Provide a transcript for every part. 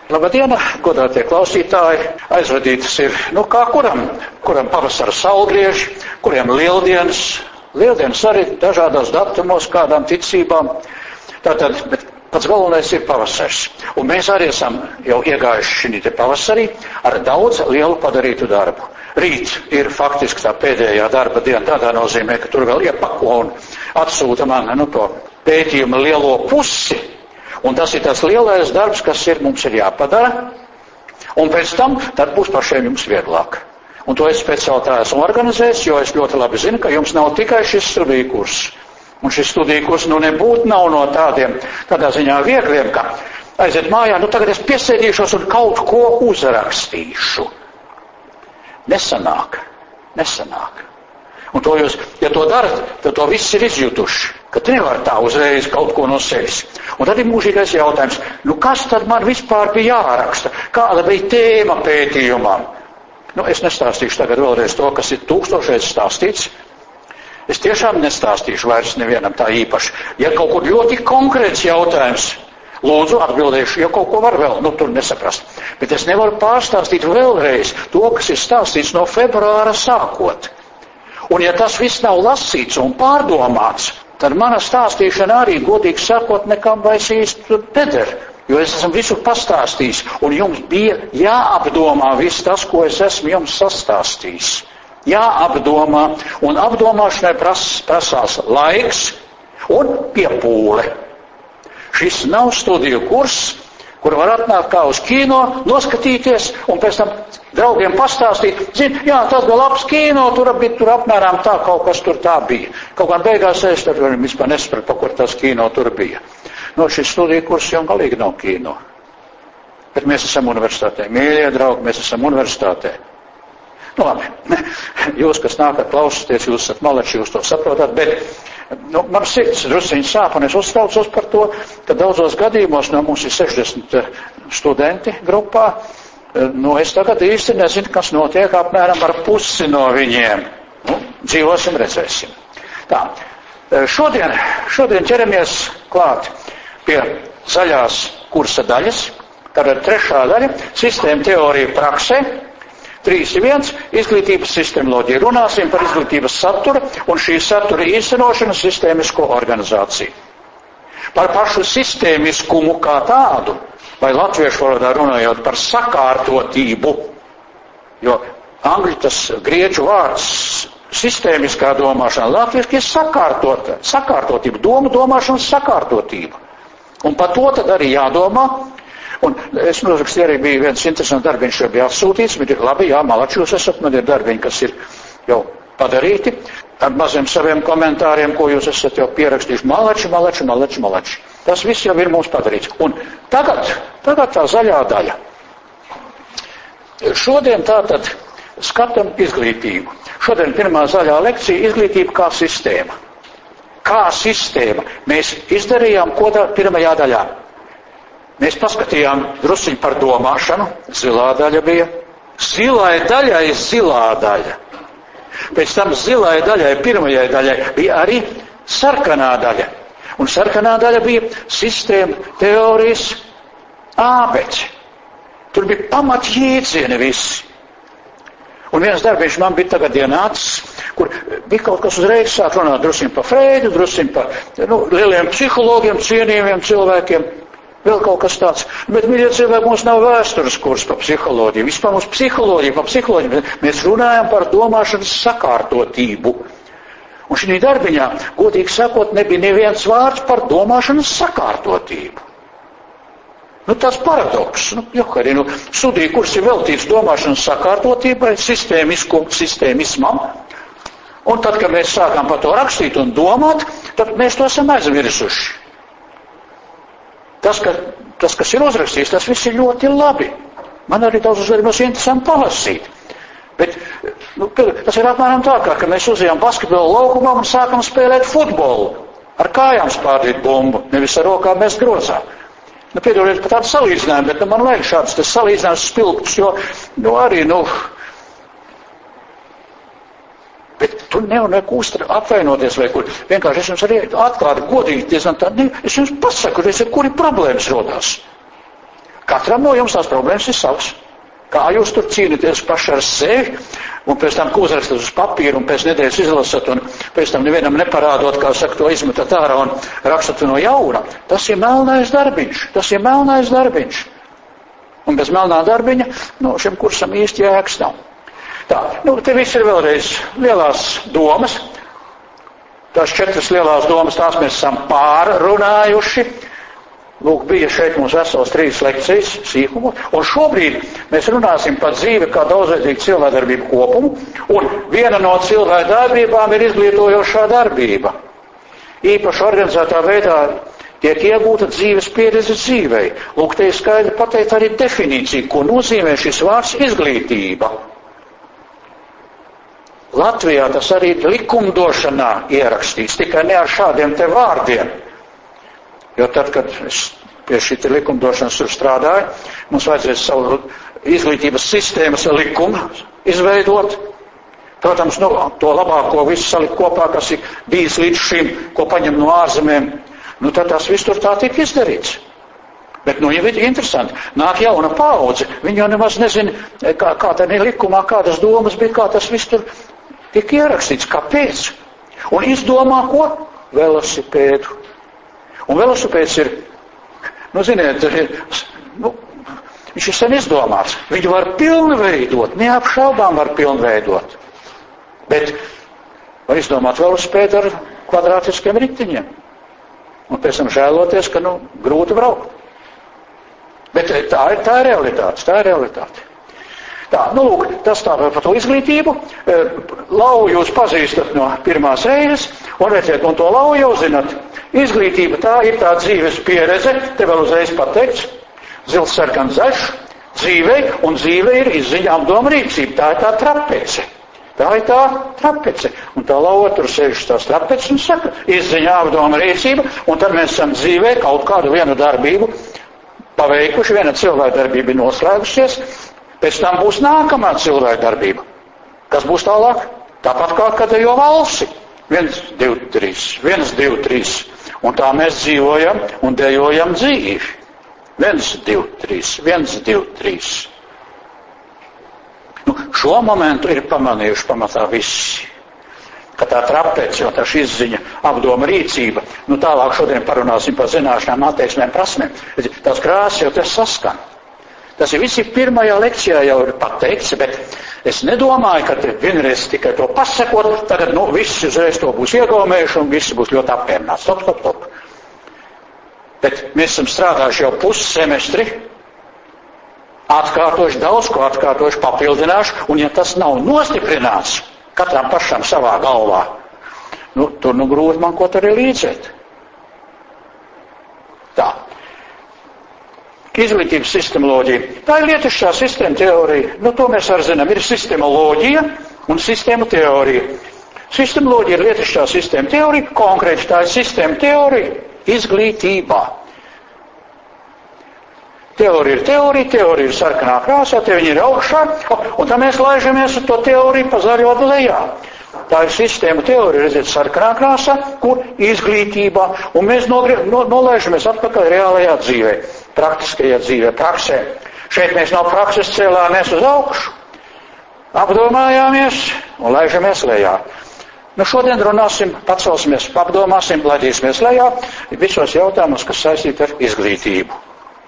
Labadiena, godātie klausītāji, aizvadītas ir, kā kuram pavasara saulgrieži, kuriem lieldienas arī dažādos datumos, kādām ticībām. Tātad, bet pats galvenais ir pavasars. Un mēs arī esam jau iegājuši šī te pavasarī ar daudz lielu padarītu darbu. Rīt ir faktiski tā pēdējā darba diena, tādā nozīmē, ka tur vēl iepako un atsūta man to pētījuma lielo pusi. Un tas ir tas lielais darbs, kas mums ir jāpadara, un pēc tam tad būs pašiem jums vieglāk. Un to es speciāli tā esmu organizējis, jo es ļoti labi zinu, ka jums nav tikai šis studiju kurs. Un šis studiju kurs nebūtu nav no tādā ziņā viegliem, ka aiziet mājā, tagad es piesēdīšos un kaut ko uzrakstīšu. Nesanāk. Un to jūs, ja to darat, tad to viss ir izjutuši, ka tu nevar tā uzreiz kaut ko no sevis. Un tad ir mūžīgais jautājums, kas tad man vispār bija jāraksta? Kāda bija tēma pētījumam? Es nestāstīšu tagad vēlreiz to, kas ir 1000 stāstīts. Es tiešām nestāstīšu vairs nevienam tā īpaši. Ja kaut kur ļoti konkrēts jautājums, lūdzu atbildēšu, ja kaut ko var vēl, tur nesaprast. Bet es nevaru pārstāstīt vēlreiz to, kas ir stāstīts no februāra sākot. Un ja tas viss nav lasīts un pārdomāts, tad mana stāstīšana arī, godīgi sakot, nekam vairs īsti neder. Jo es esmu visu pastāstījis, un jums bija jāapdomā viss tas, ko es esmu jums sastāstījis. Jāapdomā, un apdomāšanai prasās laiks un piepūle. Šis nav studiju kurs, kur var atnākt kā uz kino, noskatīties, un pēc tam draugiem pastāstīt, tas bija labs kino, tur apmēram tā, kaut kas tur tā bija. Kaut kā beigās es tur vispār nesapratu, pa kur tas kino tur bija. Šis studiju kurs jau galīgi nav kino. Bet mēs esam universitātē. Mīļie draugi, mēs esam universitātē. Labi, jūs, kas nākat klausāties, jūs esat maleči, jūs to saprotat, bet man sirds drusciņi sāp, un es uztraucos par to, ka daudzos gadījumos mums ir 60 studenti grupā. Es tagad īsti nezinu, kas notiek apmēram ar pusi no viņiem. Dzīvosim, redzēsim. Tā, šodien ķeramies klāt pie zaļās kursa daļas, tātad 3. daļa, sistēma teorija praksē, 3.1. izglītības sistemoloģija. Runāsim par izglītības satura un šī satura īstenošanu sistēmisko organizāciju. Par pašu sistēmiskumu kā tādu, vai latviešu valodā runājot par sakārtotību, jo angļu tas grieķu vārds sistēmiskā domāšana, latviešu ir sakārtotība, domāšana sakārtotība. Un par to tad arī jādomā. Un es norakstīju, arī bija viens interesants darbiņš, jau bija atsūtīts, bet ir labi, malači jūs esat, man ir darbiņi, kas ir jau padarīti, ar maziem saviem komentāriem, ko jūs esat jau pierakstījuši, malači. Tas viss jau ir mums padarīts. Un tagad tā zaļā daļa. Šodien tātad skatam izglītību. Šodien pirmā zaļā lekcija izglītība kā sistēma. Kā sistēma. Mēs izdarījām, ko pirmajā daļā. Mēs paskatījām drusciņu par domāšanu, zilā daļa bija. Zilai daļai zilā daļa. Pēc tam zilai daļai, pirmajai daļai, bija arī sarkanā daļa. Un sarkanā daļa bija sistēma teorijas ābeci. Tur bija pamatjēdzieni visi. Un viens darbiņš man bija tagad ienācis, kur bija kaut kas uzreiz sāk runāt drusciņu par Freidu, drusciņu par lieliem psihologiem, cienījumiem cilvēkiem. Vēl kaut kas tāds. Bet, mīļie cilvēki, mums nav vēstures kurs par psiholoģiju. Vispār mums psiholoģija, mēs runājam par domāšanas sakārtotību. Un šī darbiņā, godīgi sakot, nebija neviens vārds par domāšanas sakārtotību. Tas paradoks. Studiju kurs ir veltīts domāšanas sakārtotībai, sistēmismam. Un tad, kad mēs sākām par to rakstīt un domāt, tad mēs to esam aizmirsuši. Tas, kas ir uzrakstīts, tas viss ir ļoti labi. Man arī daudz uzvedumos interesanti palasīt. Bet tas ir apmēram tā, ka mēs uzejām basketbolu laukumā un sākam spēlēt futbolu. Ar kājām spārdīt bumbu, nevis ar rokām mest grozā. Piedodiet par tādu salīdzinājumu, bet man vajag šāds salīdzinājums spilgts, jo arī, Bet tu neko apvainoties vai kur. Vienkārši es jums arī atklāti, godīgi diezgan tā, es jums pasaku, kur ir problēmas rodās. Katram no jums tās problēmas ir savas. Kā jūs tur cīnīties paši ar sevi, un pēc tam, ko uzrakstat uz papīru, un pēc nedēļas izlasat, un pēc tam nevienam neparādot, kā saka, to izmetat ārā un rakstat no jauna. Tas ir melnais darbiņš. Un bez melnā darbiņa, šim kursam īsti jēgas nav. Tā, te viss ir vēlreiz lielās domas. Tās 4 lielās domas, tās mēs esam pārrunājuši. Lūk, bija šeit mums vesels 3 lekcijas sīkumu, un šobrīd mēs runāsim par dzīvi kā daudzveidīgu cilvēkdarbību kopumu, un viena no cilvēkdarbībām ir izglītojošā darbība. Īpaši organizētā veidā tiek iegūta dzīves pieredze dzīvei. Lūk, te ir skaidri pateikt arī definīcija, ko nozīmē šis vārds izglītība. Latvijā tas arī likumdošanā ierakstīts, tikai ne ar šādiem te vārdiem. Jo tad, kad es pie šī likumdošanas tur strādāju, mums vajadzēs savu izglītības sistēmas likumu izveidot. Protams, to labāko visu salikt kopā, kas ir bijis līdz šim, ko paņem no ārzemēm. Tad tas viss tur tā tiek izdarīts. Bet, jau ir interesanti. Nāk jauna paudze, viņi jau nemaz nezina, kā tā likumā, kādas domas bija, kā tas viss tur tiek ierakstīts, kāpēc. Un izdomā ko? Velosipēdu. Un velosipēds ir, ziniet, viņš ir sen izdomāts. Viņu var pilnveidot, neapšaubām var pilnveidot. Bet var izdomāt velosipēdu ar kvadrātiskiem riteņiem. Un pēc tam žēloties, ka, grūti braukt. Bet tā ir realitāte. Tā, lūk, tas tā par to izglītību. Lauju jūs pazīstat no pirmās reizes, un redziet, un to lauju jau zinat. Izglītība tā ir tā dzīves pieredze, te vēl uzreiz pateikts, zils, sarkans, zaļš, dzīvei, un dzīve ir izziņa apdoma rīcība. Tā ir tā trapece. Un tā lauva tur sēž tās trapeces un saka, izziņa apdoma rīcība, un tad mēs esam dzīvē kaut kādu vienu darbību paveikuši, viena cilvēka darbība ir noslēgusies, pēc tam būs nākamā cilvēka darbība. Kas būs tālāk? Tāpat kā kadējo valsi. 1, 2, 3. Un tā mēs dzīvojam un dejojam dzīvi. 1, 2, 3. Šo momentu ir pamanījuši pamatā visi. Ka tā trapece un tā izziņa apdoma rīcība, tālāk šodien parunāsim par zināšanām, attieksmēm, prasmēm. Tās krāsas jau te saskan. Tas ir visi pirmajā lekcijā jau ir pateikts, bet es nedomāju, ka te vienreiz tikai to pasakot, tagad, visi uzreiz to būs iegaumējuši un visi būs ļoti apmierināti. Stop. Bet mēs esam strādājuši jau pussemestri, atkārtojuši, papildinājuši, un ja tas nav nostiprināts katram pašam savā galvā, tur grūti man ko arī līdzēt. Tā. Izglītības sistemoloģija. Tā ir lietišķā sistēma teorija. To mēs arī zinām. Ir sistemoloģija un sistēma teorija. Sistemoloģija ir lietišķā sistēma teorija. Konkrēti tā ir sistēma teorija izglītībā. Teorija ir sarkanā krāsā, te viņi ir augšā, un tā mēs laižamies ar to teoriju pa zaļo lejā. Tā ir sistēma teorija, redziet, sarkanā krāsā, kur izglītībā, un mēs nolaižamies atpakaļ reālajā dzīvē, praktiskajā dzīvē, praksē. Šeit mēs no prakses cēlāmies uz augšu, apdomājāmies un laižamies lejā. Šodien runāsim, pacelsimies, apdomāsim, laidīsimies lejā visos jautājumus, kas saistīti ar izglītību.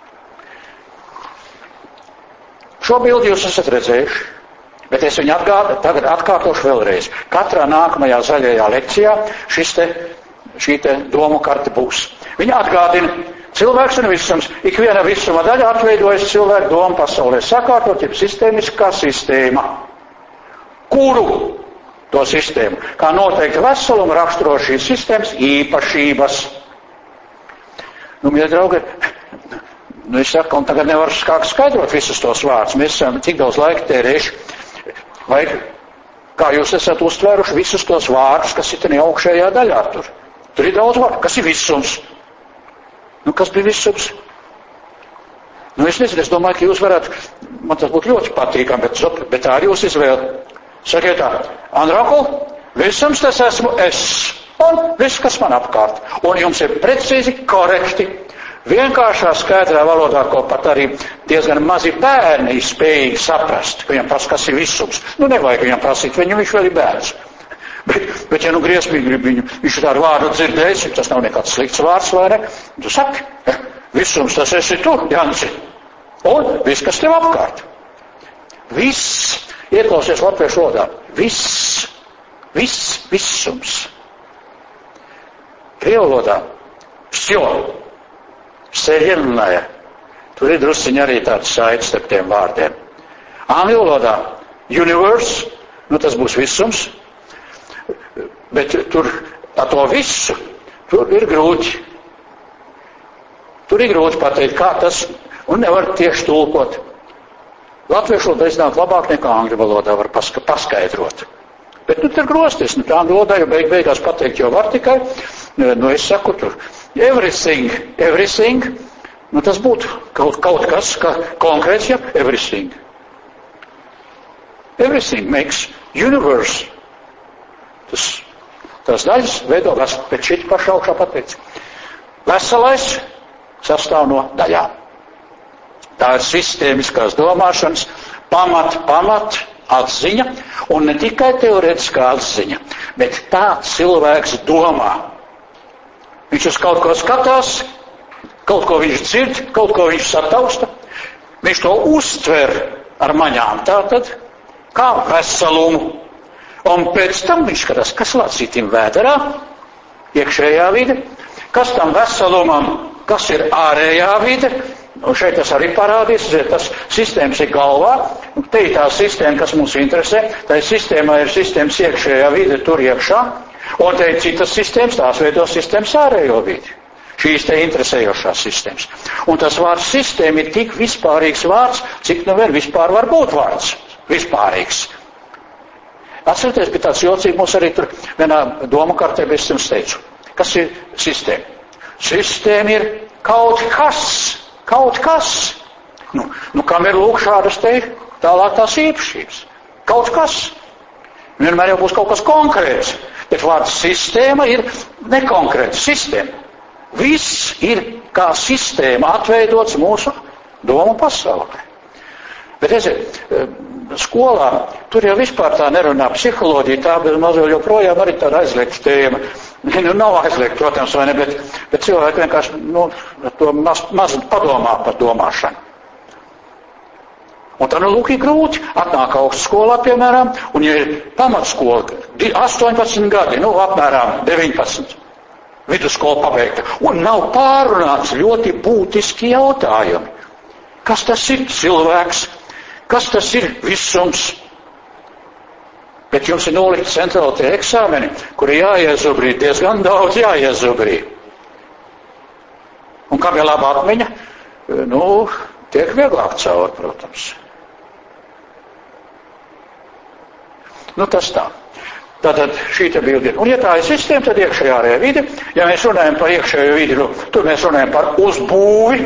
Šo bildi jūs esat redzējuši. Bet es viņu tagad atkārtošu vēlreiz. Katrā nākamajā zaļajā lekcijā šī te domu karte būs. Viņa atgādina, cilvēks un visums, ikviena visuma daļa atveidojas cilvēku domu pasaulē, sakārtot, jeb sistēmiskā sistēma. Kuru to sistēmu? Kā noteikti veselumu raksturo šīs sistēmas īpašības. Mīļie draugi, es saku, un tagad nevaru skaidrot visus tos vārdus. Mēs esam tik daudz laika tērējuši. Vai kā jūs esat uztvēruši visus tos vārdus, kas ir tajā augšējā daļā tur? Tur ir daudz vārdu. Kas ir visums? Kas bija visums? Es nezinu, es domāju, ka jūs varētu, man tas būtu ļoti patīkami, bet tā ir jūsu izvēle. Sakiet tā, Andraku, visums tas esmu es. Un viss, kas man apkārt. Un jums ir precīzi, korekti. vienkāršā skaidrā valodā, ko pat arī diezgan mazi bērni ir spējīgi saprast, ka viņam prasa, kas ir visums. Nevajag viņam prasīt, viņš vēl ir bērns. Bet ja griezmīgi grib viņu, viņš tādu vārdu dzirdējis, tas nav nekāds slikts vārds, vai ne? Tu saki, visums tas esi tu, Janci. Un viss, kas tev apkārt. Viss, ieklausies latviešu valodā, visums. Krievu valodā, Vsejennaja. Tur ir drusciņi arī tāds saites starp tiem vārdiem. Angļu valodā universe, tas būs visums, bet tur ar to visu, tur ir grūti. Tur ir grūti pateikt, kā tas, un nevar tieši tulkot. Latviešu valodā iznāk labāk nekā angļu valodā var paskaidrot. Bet tur grosties, tā angļu valodā jau beigās pateikt, jo var tikai, es saku tur, everything, tas būtu kaut kas, kā konkrēts, everything. Everything makes universe. Tas daļas veido pēc šit paša augšā pateic. Veselais sastāv no daļām. Tā ir sistēmiskās domāšanas pamat atziņa, un ne tikai teorētiskā atziņa, bet tā cilvēks domā. Viņš uz kaut ko skatās, kaut ko viņš dzird, kaut ko viņš satausta, viņš to uztver ar maņām tātad, kā veselumu. Un pēc tam viņš skatās, kas lācītim vēderā, iekšējā vide, kas tam veselumam, kas ir ārējā vide, un šeit tas arī parādīs, tas sistēmas ir galvā, te ir tā sistēma, kas mums interesē, tā sistēmā ir sistēmas iekšējā vide tur iekšā, un te ir citas sistēmas, tās veido sistēmas ārējo vidi. Šīs te interesējošās sistēmas. Un tas vārds sistēma ir tik vispārīgs vārds, cik vien vispār var būt vārds. Vispārīgs. Atcerieties, bija tāds jocīgi, mums arī tur vienā domu kartē, es jums teicu, kas ir sistēma? Sistēma ir kaut kas. Kam ir lūk šādas te tālāk tās īpašības? Kaut kas. Vienmēr jau būs kaut kas konkrēts, bet vārds sistēma ir nekonkrēts. Sistēma. Viss ir kā sistēma atveidots mūsu domu pasaulē. Bet skolā tur jau vispār tā nerunā psiholoģija, tā mazliet joprojām arī tāda aizliegta tēma. Nav aizliegta, protams, vai ne, bet cilvēki vienkārši to maz padomā par domāšanu. Un tad lūk ir grūti. Atnāk augstskolā, piemēram, un ja ir pamatskola 18 gadi, apmēram 19. Vidusskola pabeigta. Un nav pārunāts ļoti būtiski jautājumi. Kas tas ir cilvēks? Kas tas ir visums? Bet jums ir nolikti centrāli tie eksāmeni, kuri jāiezubrī, diezgan daudz jāiezubrī. Un kam ir laba atmiņa? Tiek vieglāk cauri, protams. Tas tā. Tātad šī te bildi. Un ja tā ir sistēma, tad iekšējā ārējā vide. Ja mēs runājam par iekšējo vidi, tur mēs runājam par uzbūvi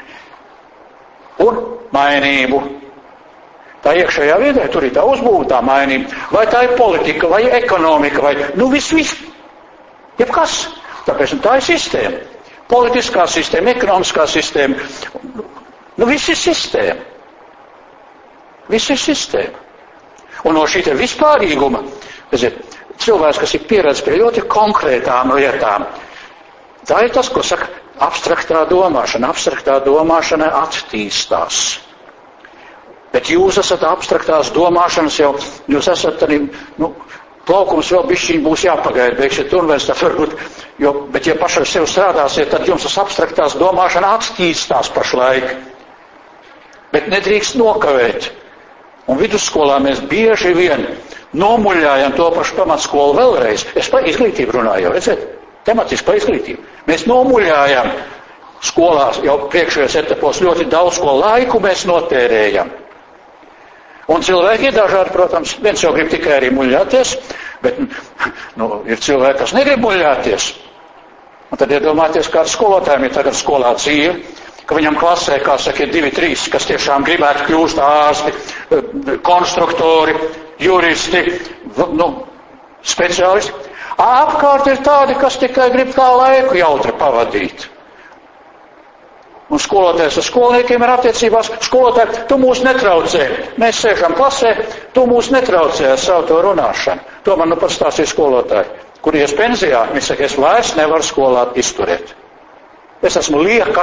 un mainību. Tā iekšējā vidē, tur ir tā uzbūve, tā mainība. Vai tā ir politika, vai ekonomika, vai viss. Jebkas. Tāpēc tā ir sistēma. Politiskā sistēma, ekonomiskā sistēma. Viss ir sistēma. Viss ir sistēma. Un no šī te vispārīguma, cilvēks, kas ir pieredzējis pie ļoti konkrētām lietām, tā ir tas, ko saka abstraktā domāšana. Abstraktā domāšana attīstās. Bet jūs esat abstraktās domāšanas jau, jūs esat arī, plaukums vēl bišķiņ būs jāpagaida, beigsiet universitāti varbūt, bet ja paši ar sevi strādāsiet, tad jums tas abstraktās domāšana attīstās pašlaik. Bet nedrīkst nokavēt. Un vidusskolā mēs bieži vien nomuļājam to pašu pamatskolu vēlreiz. Es par izglītību runāju, redzēt, tematiski par izglītību. Mēs nomuļājam skolās jau priekšējos etapos ļoti daudz ko laiku mēs notērējam. Un cilvēki ir dažādi, protams, viens jau grib tikai arī muļāties, bet ir cilvēki, kas negrib muļāties. Un tad iedomājieties, kāds skolotājiem ir tagad skolā dzīve, ka viņam klasē, kā saka, ir 2-3, kas tiešām gribētu kļūst ārsti, konstruktori, juristi, speciālisti. Apkārt ir tādi, kas tikai grib kā laiku jautri pavadīt. Un skolotājs ar skolniekiem ir attiecībās. Skolotāji, tu mūs netraucē. Mēs sēžam klasē, tu mūs netraucē ar savu to runāšanu. To man pastāstīja skolotāji, kur ies pensijā. Viņi saka, es vairs nevaru skolā izturēt. Es esmu lieka.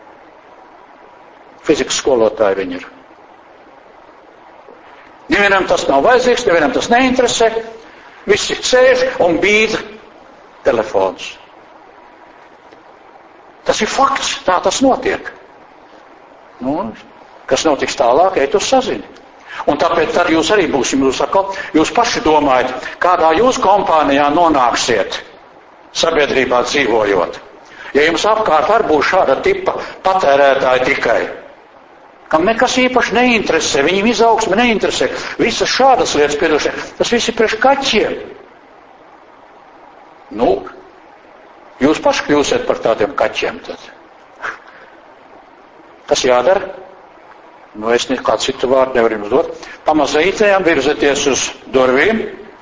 Fizikas skolotāji viņi ir. Nevienam tas nav vajadzīgs, nevienam tas neinteresē. Visi sēž un bīda telefons. Tas ir fakts, tā tas notiek. Nu, kas notiks tālāk, ej to sazini. Un tāpēc tad jūs arī būsim, jūs paši domājat, kādā jūs kompānijā nonāksiet, sabiedrībā dzīvojot. Ja jums apkārt var būt šāda tipa patērētāji tikai, kam nekas īpaši neinteresē, viņiem izaugsme neinteresē, visas šādas lietas piedošie, tas viss ir priekš kaķiem. Nu, jūs paši kļūsiet par tādiem kaķiem tad. Kas jādara? Nu, es nekādu citu vārdu nevaru jums dot. Pamazītējām virzieties uz durvīm.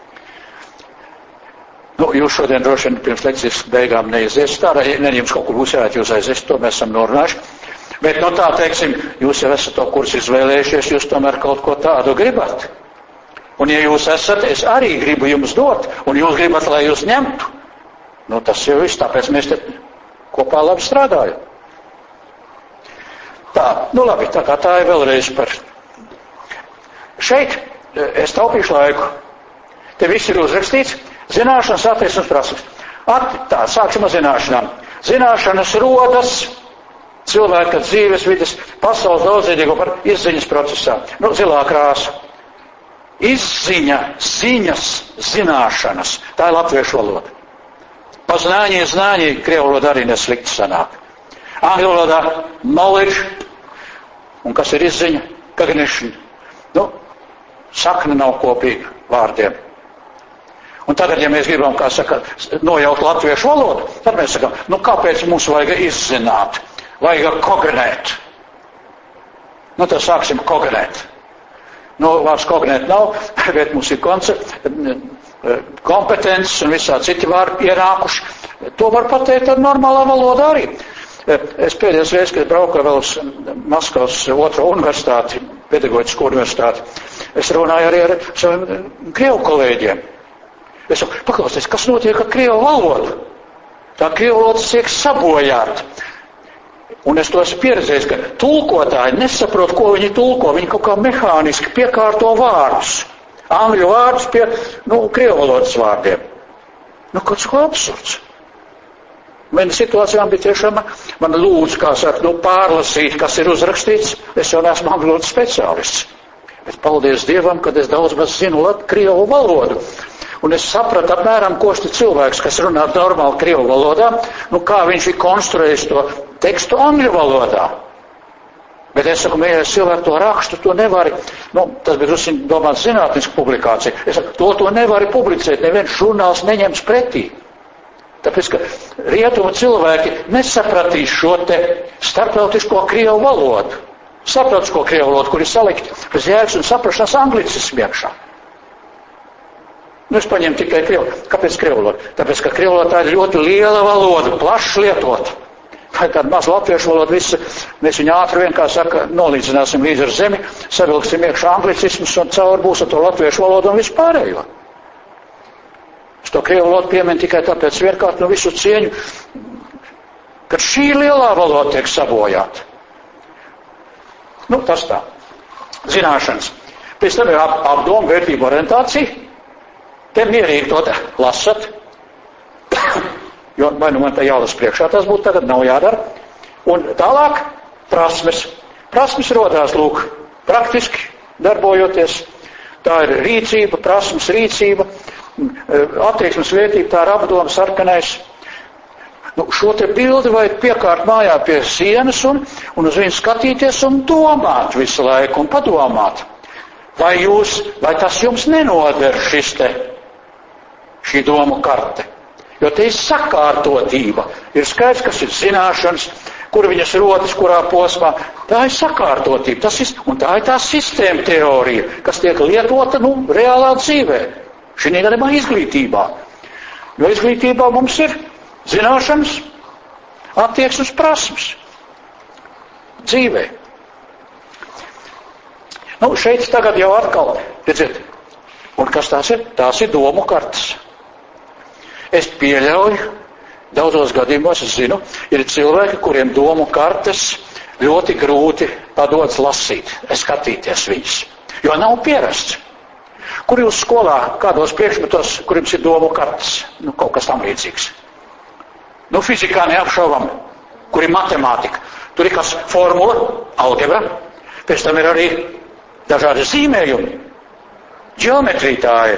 Nu, jūs šodien droši vien pirms lekcijas beigām neizies tā, ne jums kaut kur būs jārēt, jūs aizies, to mēs esam norunājuši. Bet, nu tā, teiksim, jūs jau esat to kursu izvēlējušies, jūs tomēr kaut ko tādu gribat. Un ja jūs esat, es arī gribu jums dot, un jūs gribat, lai jūs ņemtu. Nu, tas jau viss, tāpēc mēs te kopā labi strādājam. Tā, nu labi, tā kā tā ir vēlreiz par. Šeit es taupīšu laiku. Te viss ir uzrakstīts. Zināšanas, attieksmes prasības. Tā, sāksim ar zināšanām. Zināšanas rodas cilvēka dzīves vides, pasaules daudzveidīgo par izziņas procesā. Nu, zilā krāsa. Izziņa, ziņas, zināšanas. Tā ir latviešu valoda. Познание, krievu valodā arī neslikti sanāk. Angļu valodā knowledge, un kas ir izziņa? Cognition. Nu, sakne nav kopīga vārdiem. Un tagad, ja mēs gribam, kā saka, nojaut latviešu valodu, tad mēs sakam, nu kāpēc mums vajag izzināt? Vajag kognēt. Nu, tad sāksim kognēt. Nu, vārds kognēt nav, bet mums ir kompetences un visā citi vārdi ienākuši. To var pateikt ar normālā valodā arī. Es pēdējais reiz, kad braucu vēl uz Maskavas otro universitāti, pedagoģisko universitāti, es runāju arī ar saviem krievu kolēģiem. Es saku, paklausies, kas notiek ar krievu valodu? Tā krievu valoda tiek sabojāta. Un es to esmu pieredzējis, ka tulkotāji nesaprot, ko viņi tulko. Viņi kaut kā mehāniski piekārto vārdus. Angļu vārdus pie, krievu valodas vārdiem. Nu, kāds ko absurds. Viena situācijā bija tiešām, man lūdzu, kā saka, pārlasīt, kas ir uzrakstīts. Es jau neesmu angļu valodas speciālists. Bet paldies Dievam, kad es daudz maz zinu krievu valodu. Un es sapratu apmēram, ko šis cilvēks, kas runā normāli krievu valodā, kā viņš ir konstruējis to tekstu angļu valodā. Bet es saku, mīļais cilvēki, to rakstu, to nevari, tas bija drusku domāts zinātniska publikācija. Es saku, to nevari publicēt, neviens žurnāls neņems pretī. Tāpēc, ka rietumu cilvēki nesapratīs šo te starptautisko krievu valodu. Starptautisko krievu valodu, kur ir salikti bez jēgas un saprašanās anglicismu iekšā. Es paņemu tikai krievu. Kāpēc krievu valodu? Tāpēc, ka krievu valoda ir ļoti liela valoda, plašs lietot. Tā ir tāda maz latviešu valoda, visa, mēs viņu ātri vien, kā saka, nolīdzināsim līdz ar zemi, savilksim iekšā anglicismus un caur būs ar to latviešu valodu un vispārējo. Es to krievu valodu pieminu tikai tāpēc vienkārt visu cieņu, ka šī lielā valoda tiek sabojāta. Tas tā. Zināšanas. Pēc tam ir apdomu, vērtību orientācija. Te mierīgi to lasat. Jo vai man tā jālas priekšā, tas būtu tagad nav jādara. Un tālāk prasmes. Prasmes rodās, praktiski darbojoties. Tā ir rīcība, prasmes rīcība, attieksmes vērtība, tā ir apdoma sarkanais. Šo te bildi vajag piekārt mājā pie sienas un uz viņu skatīties un domāt visu laiku un padomāt. Vai tas jums nenoder šī domu karte? Jo te ir sakārtotība. Ir skaidrs, kas ir zināšanas, kur viņas rodas, kurā posmā. Tā ir sakārtotība. Un tā ir tā sistēma teorija, kas tiek lietota reālā dzīvē. Šī gadījumā izglītībā. Jo izglītībā mums ir zināšanas, attieksmes prasmes. dzīvē. Šeit tagad jau atkal, redziet, un kas tās ir? Tās ir domu kartas. Es pieļauju, daudzos gadījumos es zinu, ir cilvēki, kuriem domu kartes ļoti grūti padodas lasīt, skatīties viņus, jo nav pierasts. Kur jūs skolā, kādos priekšmetos, kur jums ir domu kartes? Kaut kas tam līdzīgs. Fizikā neapšaubam, kur ir matemātika. Tur ir kas formula, algebra, pēc tam ir arī dažādi zīmējumi. Ģeometrija tā ir.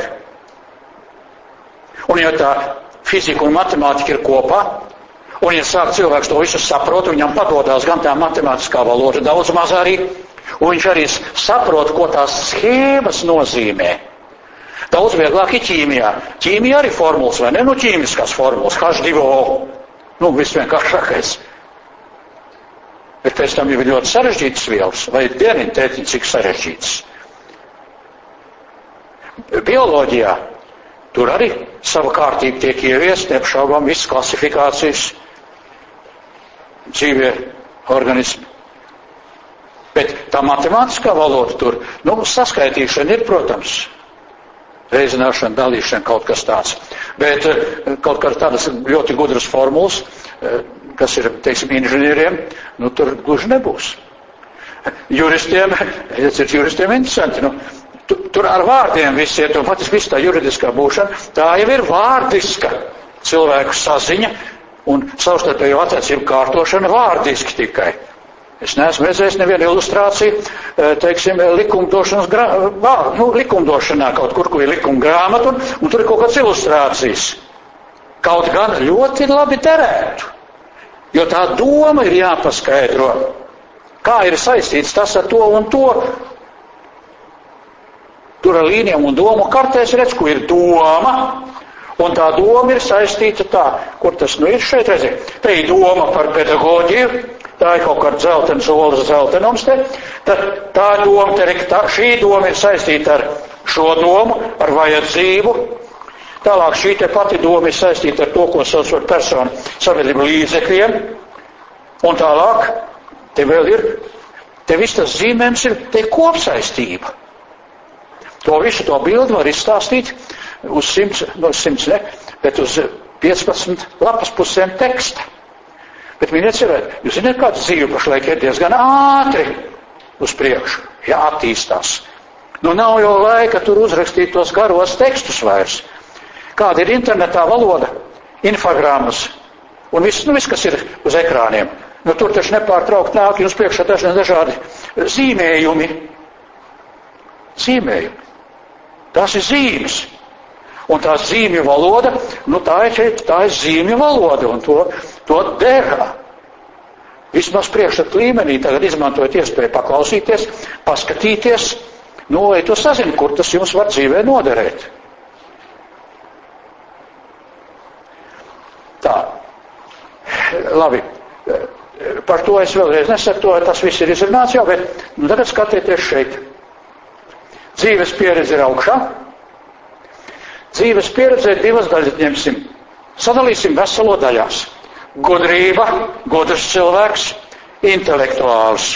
Un ja tā fizika un matemātika ir kopā, un ja sāk cilvēks to visu saprot, viņam padodās gan tā matemātiskā valoda daudz maz arī, un viņš arī saprot, ko tās schēmas nozīmē. Daudz vieglāk ir ķīmijā. Ķīmijā arī formulas, vai ne? Ķīmiskās formulas, H2O. Visvienkāršākais. Bet pēc tam jau ir ļoti sarežģītas vielas, vai dieniņ tētiņ, cik sarežģītas. Bioloģijā tur arī sava kārtība tiek ieviest, neapšaubām visas klasifikācijas dzīvie organismi. Bet tā matemātiskā valoda tur, saskaitīšana ir, protams, reizināšana, dalīšana, kaut kas tāds. Bet kaut kā tādas ļoti gudras formulas, kas ir, teiksim, inženieriem, tur gluži nebūs. Juristiem interesanti, tur ar vārdiem viss iet, un patiesībā viss tā juridiskā būšana, tā jau ir vārdiska cilvēku saziņa un savstarpējo attiecību kārtošana vārdiski tikai. Es neesmu redzējis nevienu ilustrāciju, teiksim, likumdošanā kaut kur ir likuma grāmata, un tur ir kaut kāds ilustrācijas. Kaut gan ļoti labi derētu, jo tā doma ir jāpaskaidro, kā ir saistīts tas ar to un to. Tur ar līnijām un domu kartēs redz, ko ir doma, un tā doma ir saistīta tā, kur tas ir šeit, redziet. Te ir doma par pedagoģiju, tā ir kaut kāda zeltena solis zeltenums te, tad tā doma, šī doma ir saistīta ar šo domu, ar vajadzību. Tālāk šī te pati doma ir saistīta ar to, ko sauc par personu sabiedrību līdzekļiem. Un tālāk, te vēl ir, te viss tas zīmējums ir, te ir kopsaistība. To visu to bildi var izstāstīt uz 100 ne, bet uz 15 lapas pusēm teksta. Bet viņi necerēt, jūs zināt, kāda dzīve pašlaik ir diezgan ātri uz priekšu, attīstās. Nav jau laika tur uzrakstīt tos garos tekstus vairs. Kāda ir internetā valoda, infogrammas un viss, kas ir uz ekrāniem. Tur taču nepārtraukt nāk jums priekšā dažādi zīmējumi. Tās ir zīmes. Un tā zīmju valoda, tā ir zīmju valoda, un to derā. Vismaz priekšstat līmenī tagad izmantojot iespēju paklausīties, paskatīties, lai to sazina, kur tas jums var dzīvē noderēt. Tā. Labi. Par to es vēlreiz nesaku, to tas viss ir izrunāts jau, bet tagad skatieties šeit. Dzīves pieredze ir augšā. Dzīves pieredzē divas daļas ņemsim. Sadalīsim veselo daļās. Gudrība, gudrs cilvēks, intelektuāls.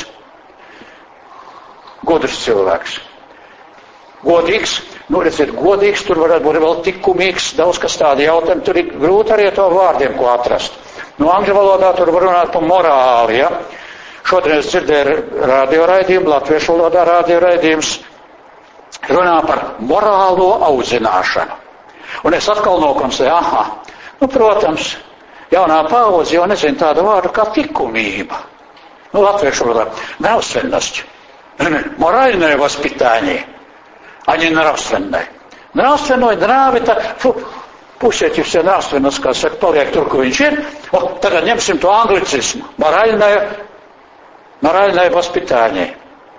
Gudrs cilvēks. Godīgs, redziet, godīgs, tur varētu būt vēl likumīgs, daudz kas tādi jautājumi, tur ir grūti arī to vārdiem, ko atrast. Angļu valodā tur var runāt par morāli, ja? Šodien es dzirdēju radioraidījumu, latviešu valodā radioraidījums, runā par morālo audzināšanu. Un es atkal nokonstatēju, protams, jaunā paudze jau nezina tādu vārdu kā likumība. Latviešu valodā nравственность. Моральное воспитание, а не нравственное. Nравственное, puse эти все nравственность, kā saka, paliek tur, kur viņš ir. Tagad ņemsim to anglicismu. Моральное воспитание.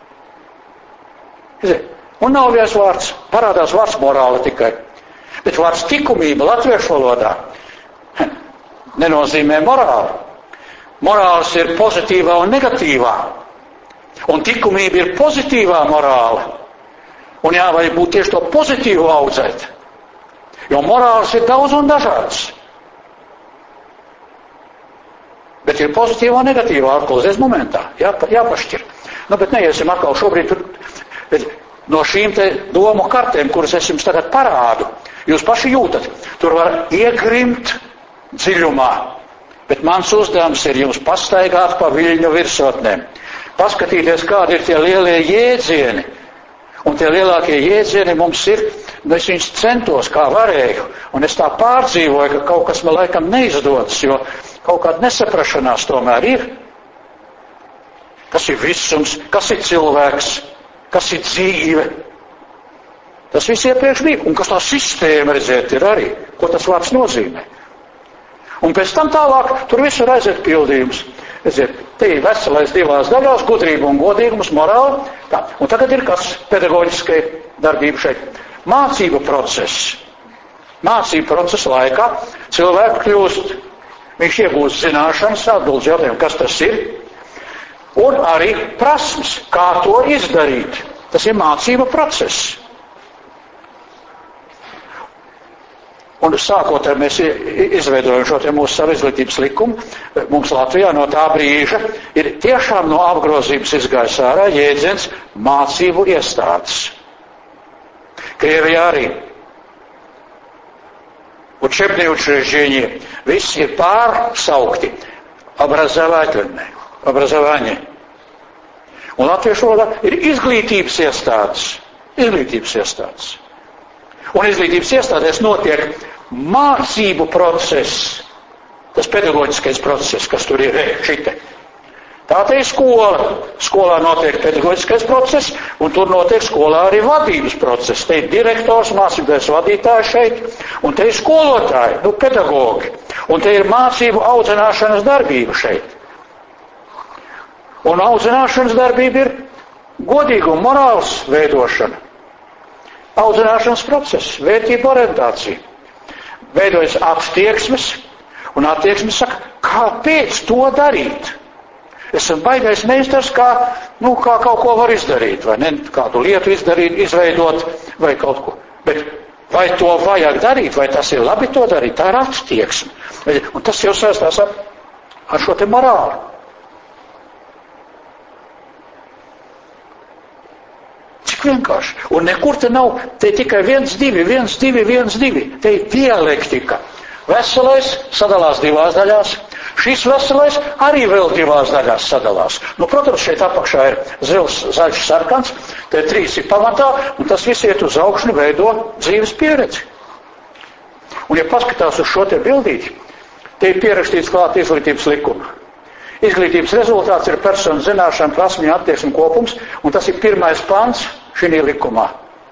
Un nav viens vārds, parādās vārds morāla tikai. Bet vārds likumība latviešu valodā nenozīmē morāli. Morāls ir pozitīvā un negatīvā. Un likumība ir pozitīvā morāla. Un jāvajag būt tieši to pozitīvu audzēt. Jo morāls ir daudz un dažāds. Bet ir pozitīvā un negatīvā atklāsties momentā. Jāpašķir. Bet neiesim atkal šobrīd tur. Bet no šīm te domu kartēm, kuras es jums tagad parādu, jūs paši jūtat, tur var iegrimt dziļumā. Bet mans uzdevums ir jums pastaigāt pa viļņu virsotnēm. Paskatīties, kādi ir tie lielie jēdzieni. Un tie lielākie jēdzieni mums ir, es viņus centos, kā varēju. Un es tā pārdzīvoju, ka kaut kas man laikam neizdodas, jo kaut kāda nesaprašanās tomēr ir. Kas ir visums, kas ir cilvēks, kas ir dzīve. Tas viss iepriekš bija. Un kas tā sistēma, redziet, ir arī. Ko tas vārds nozīmē. Un pēc tam tālāk tur visur aiziet pildījums. Redziet, te ir veselais divās daļās, gudrība un godīgums, morāli. Tā. Un tagad ir kas pedagoģiskai darbība šeit. Mācību process. Mācību procesa laikā cilvēku kļūst, viņš iegūst zināšanas, atbildes jautājumu, kas tas ir, un arī prasmes, kā to izdarīt. Tas ir mācību process. Un sākot ar mēs izveidojam šo te mūsu savu izglītības likumu, mums Latvijā no tā brīža ir tiešām no apgrozības izgājis ārā jēdziens mācību iestādes. Krievijā arī. Учебные учреждения. Viss ir pārsaukti obrazovание. Un latviešu valodā ir izglītības iestādes. Izglītības iestādes. Un izglītības iestādēs notiek mācību process, tas pedagoģiskais process, kas tur ir šite. Tā te ir skola. Skolā notiek pedagoģiskais process, un tur notiek skolā arī vadības process. Te ir direktors, mācībās vadītājs šeit, un te ir skolotāji, pedagogi. Un te ir mācību audzināšanas darbība šeit. Un audzināšanas darbība ir godīguma, morāls veidošana. Audzināšanas process, vērtību orientācija. Veidojas attieksmes, un attieksmes saka, kāpēc to darīt? Esam baigais meistars, kā kaut ko var izdarīt, vai ne? Kādu lietu izdarīt, izveidot, vai kaut ko. Bet vai to vajag darīt, vai tas ir labi to darīt? Tā ir attieksme. Un tas jau saistās ar šo te morālu. Vienkārši. Un nekur te nav, te tikai 1, 2, 1, 2, 1, 2. Te ir dialektika. Veselais sadalās divās daļās. Šis veselais arī vēl divās daļās sadalās. Protams, šeit apakšā ir zils, zaļš, sarkans. Te 3 ir pamatā, un tas viss iet uz augšu un veido dzīves pieredzi. Un ja paskatās uz šo te bildīti, te ir pierakstīts klāt izglītības likuma. Izglītības rezultāts ir personas zināšana, prasmju, attieksmi kopums, un tas ir 1. pants šī likumā.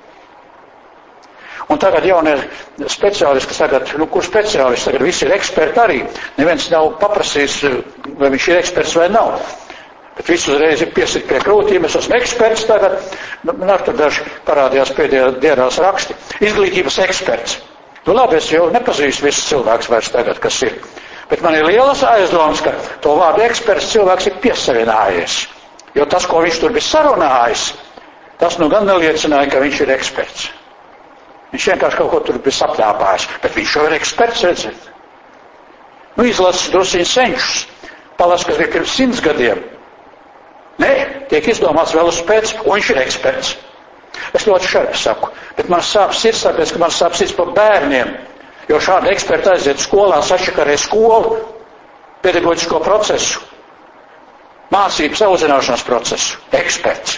Un tagad jaunie speciālisti, kur speciālisti, tagad visi ir eksperti arī. Neviens nav paprasījis, vai viņš ir eksperts vai nav. Bet visi uzreiz ir piesit pie krūtīm, es esmu eksperts tagad. Tur daži parādījās pēdējā dienās raksti. Izglītības eksperts. Labi, es jau nepazīstu visus cilvēkus vairs tagad, kas ir. Bet man ir lielas aizdomas, ka to vārdu eksperts cilvēks ir piesavinājies. Jo tas, ko viņš tur bija sarunājis, tas gan neliecināja, ka viņš ir eksperts. Viņš vienkārši kaut ko tur bija sapļāpājis, bet viņš jau ir eksperts, redzēt. Izlases drusciņ senčus, palas, kas bija pirms 100 gadiem. Nē, tiek izdomāts vēl uz pēc, un viņš ir eksperts. Es ļoti šarpi saku, bet man sāp sirds, tāpēc, ka man sāp sirds par bērniem, jo šādi eksperti aiziet skolā, sačakarē skolu, pedagoģisko procesu, mācības audzināšanas procesu, eksperts.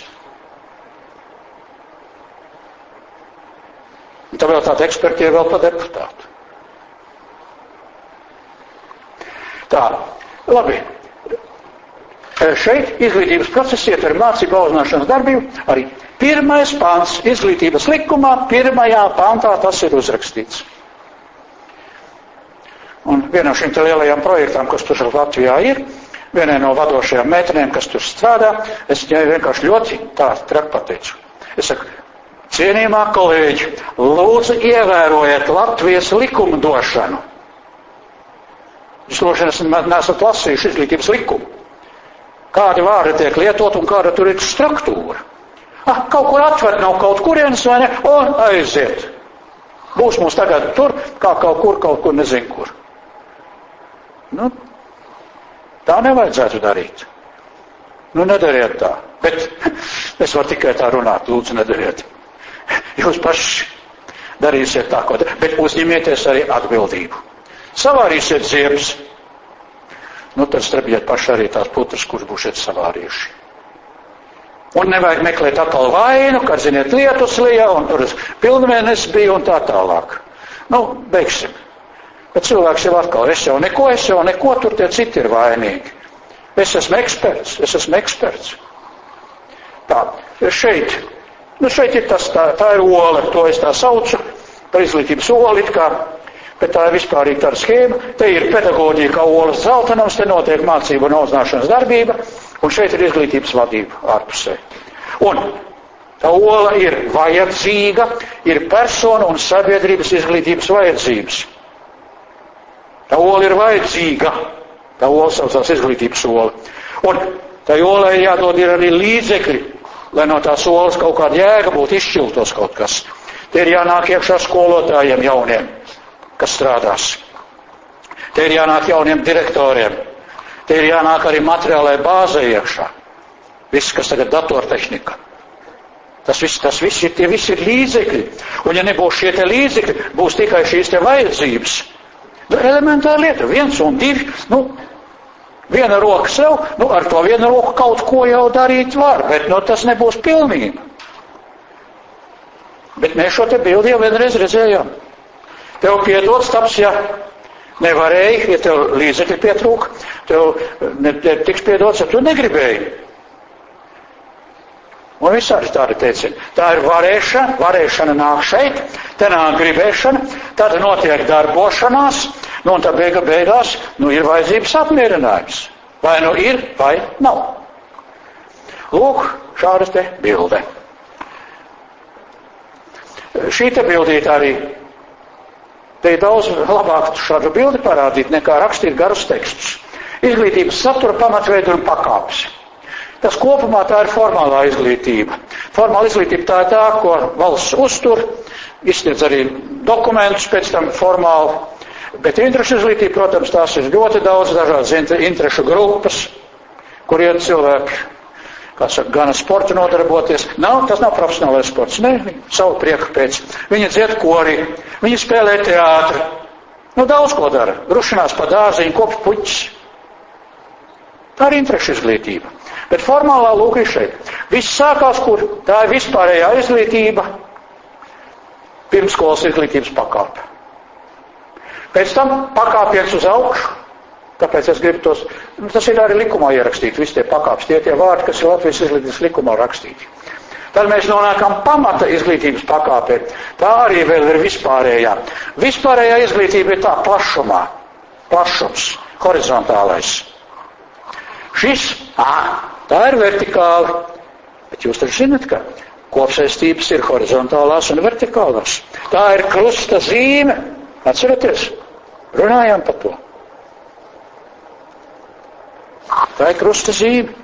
Un tā vēl tāda eksperti ir vēl pa deputātu. Tā, labi. Šeit izglītības process ietver mācību audzināšanas darbību. Arī 1. pants izglītības likumā, 1. pantā tas ir uzrakstīts. Un vienam šīm te lielajām projektām, kas tur Latvijā ir, vienai no vadošajām meitenēm, kas tur strādā, es viņai vienkārši ļoti tā traki pateicu. Es saku, cienījamā kolēģi, lūdzu ievērojiet Latvijas likumdošanu. Jūs droši nesat lasījuši izglītības likumu. Kādi vārdi tiek lietot un kāda tur ir struktūra. Kaut kur atver nav kaut kurienes, vai ne? Un aiziet. Būs mums tagad tur, kā kaut kur nezinu kur. Tā nevajadzētu darīt. Nu, nedariet tā. Bet es varu tikai tā runāt, lūdzu, nedariet. Jūs paši darīsiet tā, ko darīt, bet uzņemieties arī atbildību. Savārīsiet ziepes. Nu, tad strabiet paši arī tās putras, kuras būsiet savārījuši. Un nevajag meklēt atkal vainu, kad, ziniet, lietus lija, un tur pilnvērnes bija un tā tālāk. Nu, beigsim. Bet cilvēks jau atkal, es jau neko, tur tie citi ir vainīgi. Es esmu eksperts. Tā, šeit ir tā ir ola, to es tā saucu, par izglītības oli, bet tā ir vispārīgi tāda schēma. Te ir pedagoģija kā olas zeltenums, te notiek mācību un audzināšanas darbība, un šeit ir izglītības vadība ārpusē. Un tā ola ir vajadzīga, ir persona un sabiedrības izglītības vajadzības. Tā ola ir vajadzīga, tā ola saucās izglītības ola. Un tā olai jādod ir arī līdzekļi, lai no tās olas kaut kāda jēga būtu, izšķiltos kaut kas. Te ir jānāk iekšā skolotājiem jauniem, kas strādās. Te ir jānāk jauniem direktoriem. Te ir jānāk arī materiālai bāzei iekšā. Viss, kas tagad datortehnika. Tas viss ir, tie visi ir līdzekļi. Un ja nebūs šie te līdzekļi, būs tikai šīs te vajadzības. Elementāra lieta, 1 un 2, viena roka sev, ar to vienu roku kaut ko jau darīt var, bet tas nebūs pilnība. Bet mēs šo te bildi jau vienreiz redzējām. Tev piedots taps, ja nevarēji, ja tev līdzekļi pietrūka, tev tiks piedots, ja tu negribēji. Un visādi tādi teicini. Tā ir varēšana nāk šeit, te nāk gribēšana, tad notiek darbošanās, un tā beigās, ir vajadzības apmierinājums. Vai ir, vai nav. Lūk, šāda te bilde. Šī te bildīt arī, te ir daudz labāk šādu bildi parādīt, nekā rakstīt garus tekstus. Izglītības satura, pamatveidu un pakāpes. Tas kopumā tā ir formālā izglītība. Formāla izglītība tā ir tā, ko valsts uztur, izsniedz arī dokumentus pēc tam formāli. Bet interešu izglītība, protams, tās ir ļoti daudz dažādas interešu grupas, kur iet cilvēki, kā saka, gan sportu nodarboties. Tas nav profesionālais sports, ne, savu prieku pēc. Viņi dzied korī, viņi spēlē teātri. Daudz ko dara. Rušanās pa dārziņu, kopi puķis. Tā ir interešu izglītība. Bet formālā lūk ir šeit. Viss sākās, kur tā ir vispārējā izglītība, pirmskolas izglītības pakāpe. Pēc tam pakāpiens uz augšu, tāpēc es gribu tas ir arī likumā ierakstīt, visi tie pakāpes, tie vārdi, kas ir Latvijas izglītības likumā rakstīti. Tad mēs nonākam pamata izglītības pakāpē. Tā arī vēl ir vispārējā. Vispārējā izglītība ir tā plašums, horizontālais. Šis, tā ir vertikāla, bet jūs taču zināt, ka kopsaistības ir horizontālās un vertikālās. Tā ir krusta zīme, atceraties, runājām par to. Tā ir krusta zīme.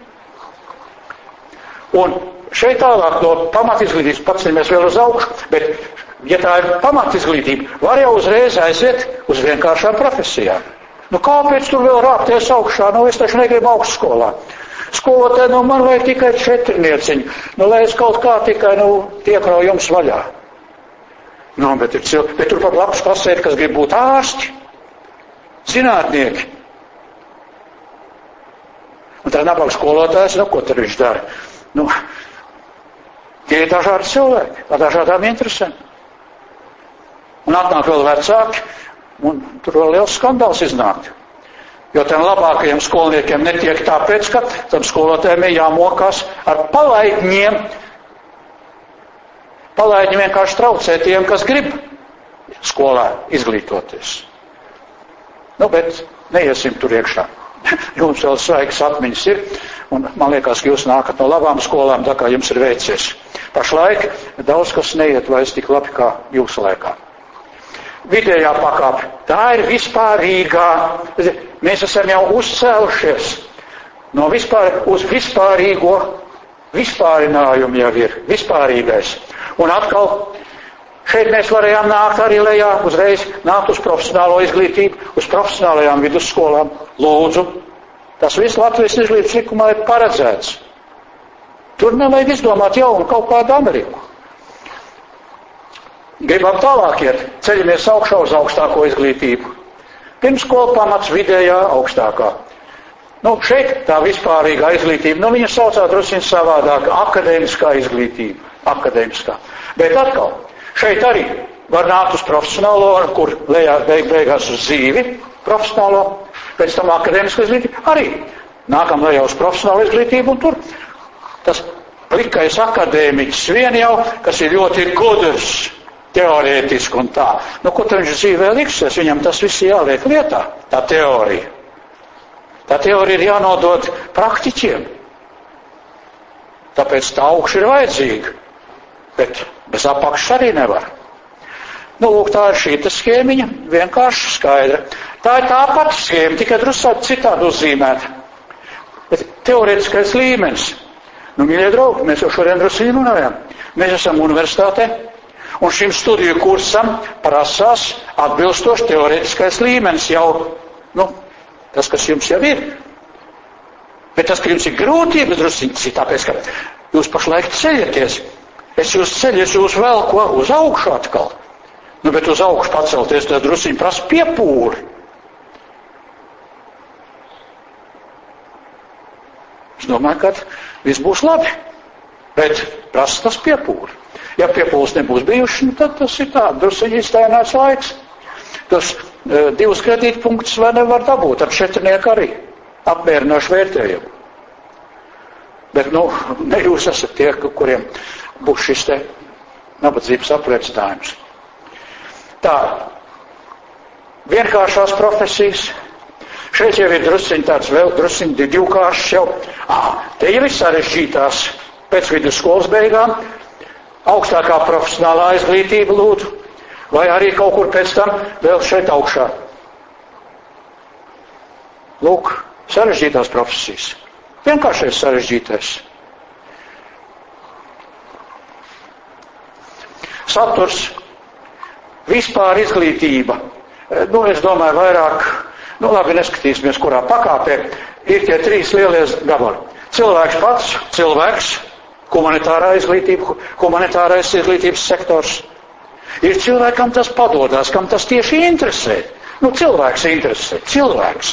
Un šeit tālāk no pamatizglītības paceļamies vēl uz augšu, bet, ja tā ir pamatizglītība, var jau uzreiz aiziet uz vienkāršām profesijām. Kāpēc tur vēl rāpties augšā? Es taču negribu augstskolā. Skolotāji, man vajag tikai 4 nieciņu. Lai es kaut kā tikai, tiekrau jums vaļā. Bet tur pat labs pasēdi, kas grib būt ārsti, zinātnieki. Un tā nabaga skolotājs, ko tur viņš dara? Tie ir dažādi cilvēki, ar dažādām interesēm. Un atnāk vēl vecāki, un tur vēl liels skandāls iznāk. Jo tiem labākajiem skolniekiem netiek tāpēc, ka tam skolotājiem ir jāmokās ar palaidņiem. Palaidņi vienkārši traucē tiem, kas grib skolā izglītoties. Bet neiesim tur iekšā. Jums vēl svaigas atmiņas ir, un man liekas, ka jūs nākat no labām skolām, tā kā jums ir veicies. Pašlaik daudz kas neiet vairs tik labi kā jūsu laikā. Vidējā pakāpe, tā ir vispārīgā. Mēs esam jau uzcēlušies no vispār uz vispārīgo, vispārinājumu jau ir, vispārīgais. Un atkal, šeit mēs varējām nākt arī lejā, uzreiz nākt uz profesionālo izglītību, uz profesionālajām vidusskolām. Lūdzu, Tas viss Latvijas izglītības likumā ir paredzēts. Tur nevajag izdomāt jaunu kaut kādu Ameriku. Gribam tālāk iet, ceļamies augšā uz augstāko izglītību. Pirmskola pamats, vidējā, augstākā. Šeit tā vispārīgā izglītība, viņa saucā drusciņ savādāk, akadēmiskā izglītība. Akadēmiskā. Bet atkal, šeit arī var nākt uz profesionālo, kur beigās uz dzīvi profesionālo, pēc tam akadēmisko izglītību, arī nākam lejā uz profesionālo izglītību, un tur tas plikais akadēmiķis vien jau, kas ir ļoti gudrs, teorētiski un tā. Ko tad viņš dzīvē liksies? Viņam tas viss jāliek lietā, tā teorija. Tā teorija ir jānodod praktiķiem. Tāpēc tā augša ir vajadzīga. Bet bez apakšas arī nevar. Tā ir šīta schēmiņa, vienkārši skaidra. Tā ir tā pati schēma, tikai drusku citādi uzzīmēta. Bet teorētiskais līmenis. Mīļie draugi, mēs jau šodien drusku runājam. Mēs esam universitātē, un šim studiju kursam prasās atbilstoši teorētiskais līmenis jau, tas, kas jums jau ir. Bet tas, ka jums ir grūtības drusku, tāpēc, ka jūs pašlaik ceļaties. Es jūs velku uz augšu atkal. Bet uz augšu pacelties, tad drusciņ prasa piepūli. Es domāju, ka viss būs labi, bet prasa tas piepūli. Ja piepūles nebūs bijuši, tad tas ir tā, drusciņ iztaināts laiks. Tas 2 kredītpunktus vai nevar dabūt, ar 4 arī. Apmierinoši vērtējumu. Bet, ne jūs esat tie, kuriem būs šis te nabadzības apliecinājums. Tā, vienkāršās profesijas. Šeit jau ir drusciņ tāds vēl, drusciņ divkāršs jau. Te jau ir sarežģītās pēc vidusskolas beigām. Augstākā profesionālā izglītība lūdzu. Vai arī kaut kur pēc tam vēl šeit augšā. Lūk, sarežģītās profesijas. Vienkāršais sarežģītais. Saturs, vispār izglītība. Es domāju vairāk, labi, neskatīsimies, kurā pakāpē, ir tie 3 lielie gabali. Cilvēks pats, cilvēks, humanitārā izglītība, humanitārais izglītības sektors. Ir cilvēki, kam tas padodās, kam tas tieši interesē. Cilvēks interesē, cilvēks.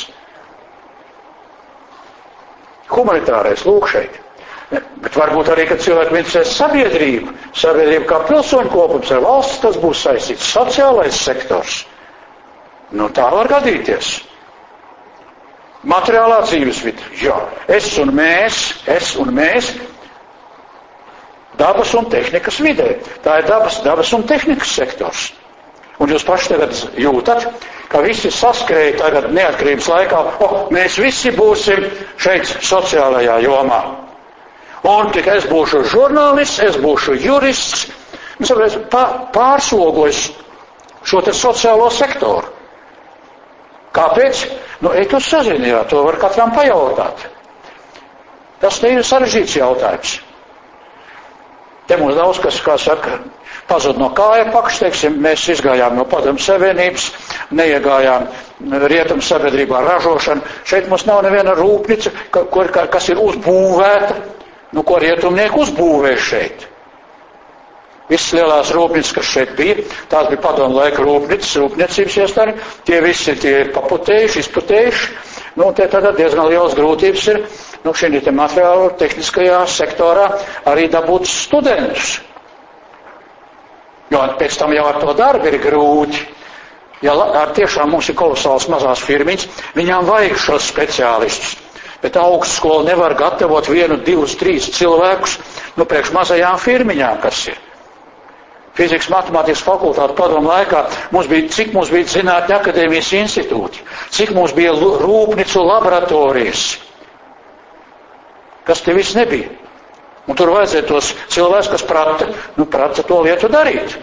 Humanitārais, lūk šeit. Bet varbūt arī, kad cilvēki interesēs sabiedrība kā pilsoņu kopums ar valsts, tas būs saistīts. Sociālais sektors. Tā var gadīties. Materiālā dzīvesvide. Jā, es un mēs, dabas un tehnikas vidē. Tā ir dabas un tehnikas sektors. Un jūs paši tagad jūtat, ka visi saskrēja tagad neatkarības laikā, mēs visi būsim šeit sociālajā jomā. Un tikai es būšu žurnālists, es būšu jurists, pārslogojis šo te sociālo sektoru. Kāpēc? Ej uz saziņā, to var katram pajautāt. Tas te ir sarežģīts jautājums. Te mums daudz, kas, kā saka, pazud no kāja pakš, teiksim, mēs izgājām no Padomju Savienības, neiegājām rietumu sabiedrībā ražošanu. Šeit mums nav neviena rūpnica, kas ir uzbūvēta, ko rietumnieki uzbūvē šeit. Visas lielās rūpnicas, kas šeit bija, tās bija padomu laika rūpnicas, rūpniecības iestādi, tie visi ir paputējuši, izputējuši. Te tad diezgan liels grūtības ir, šī te materiāla tehniskajā sektorā arī dabūt studentus. Jo pēc tam jau ar to darbu ir grūti. Ja tiešām mums ir kolosāls mazās firmiņas, viņām vajag šos speciālistus. Bet augstskola nevar gatavot 1, 2, 3 cilvēkus, priekš mazajām firmiņām, kas ir. Fizikas matemātikas fakultāte padomu laikā cik mums bija zinātņu akadēmijas institūti, cik mums bija rūpnicu laboratorijas, kas te viss nebija. Un tur vajadzēja tos cilvēkus, kas prata to lietu darīt.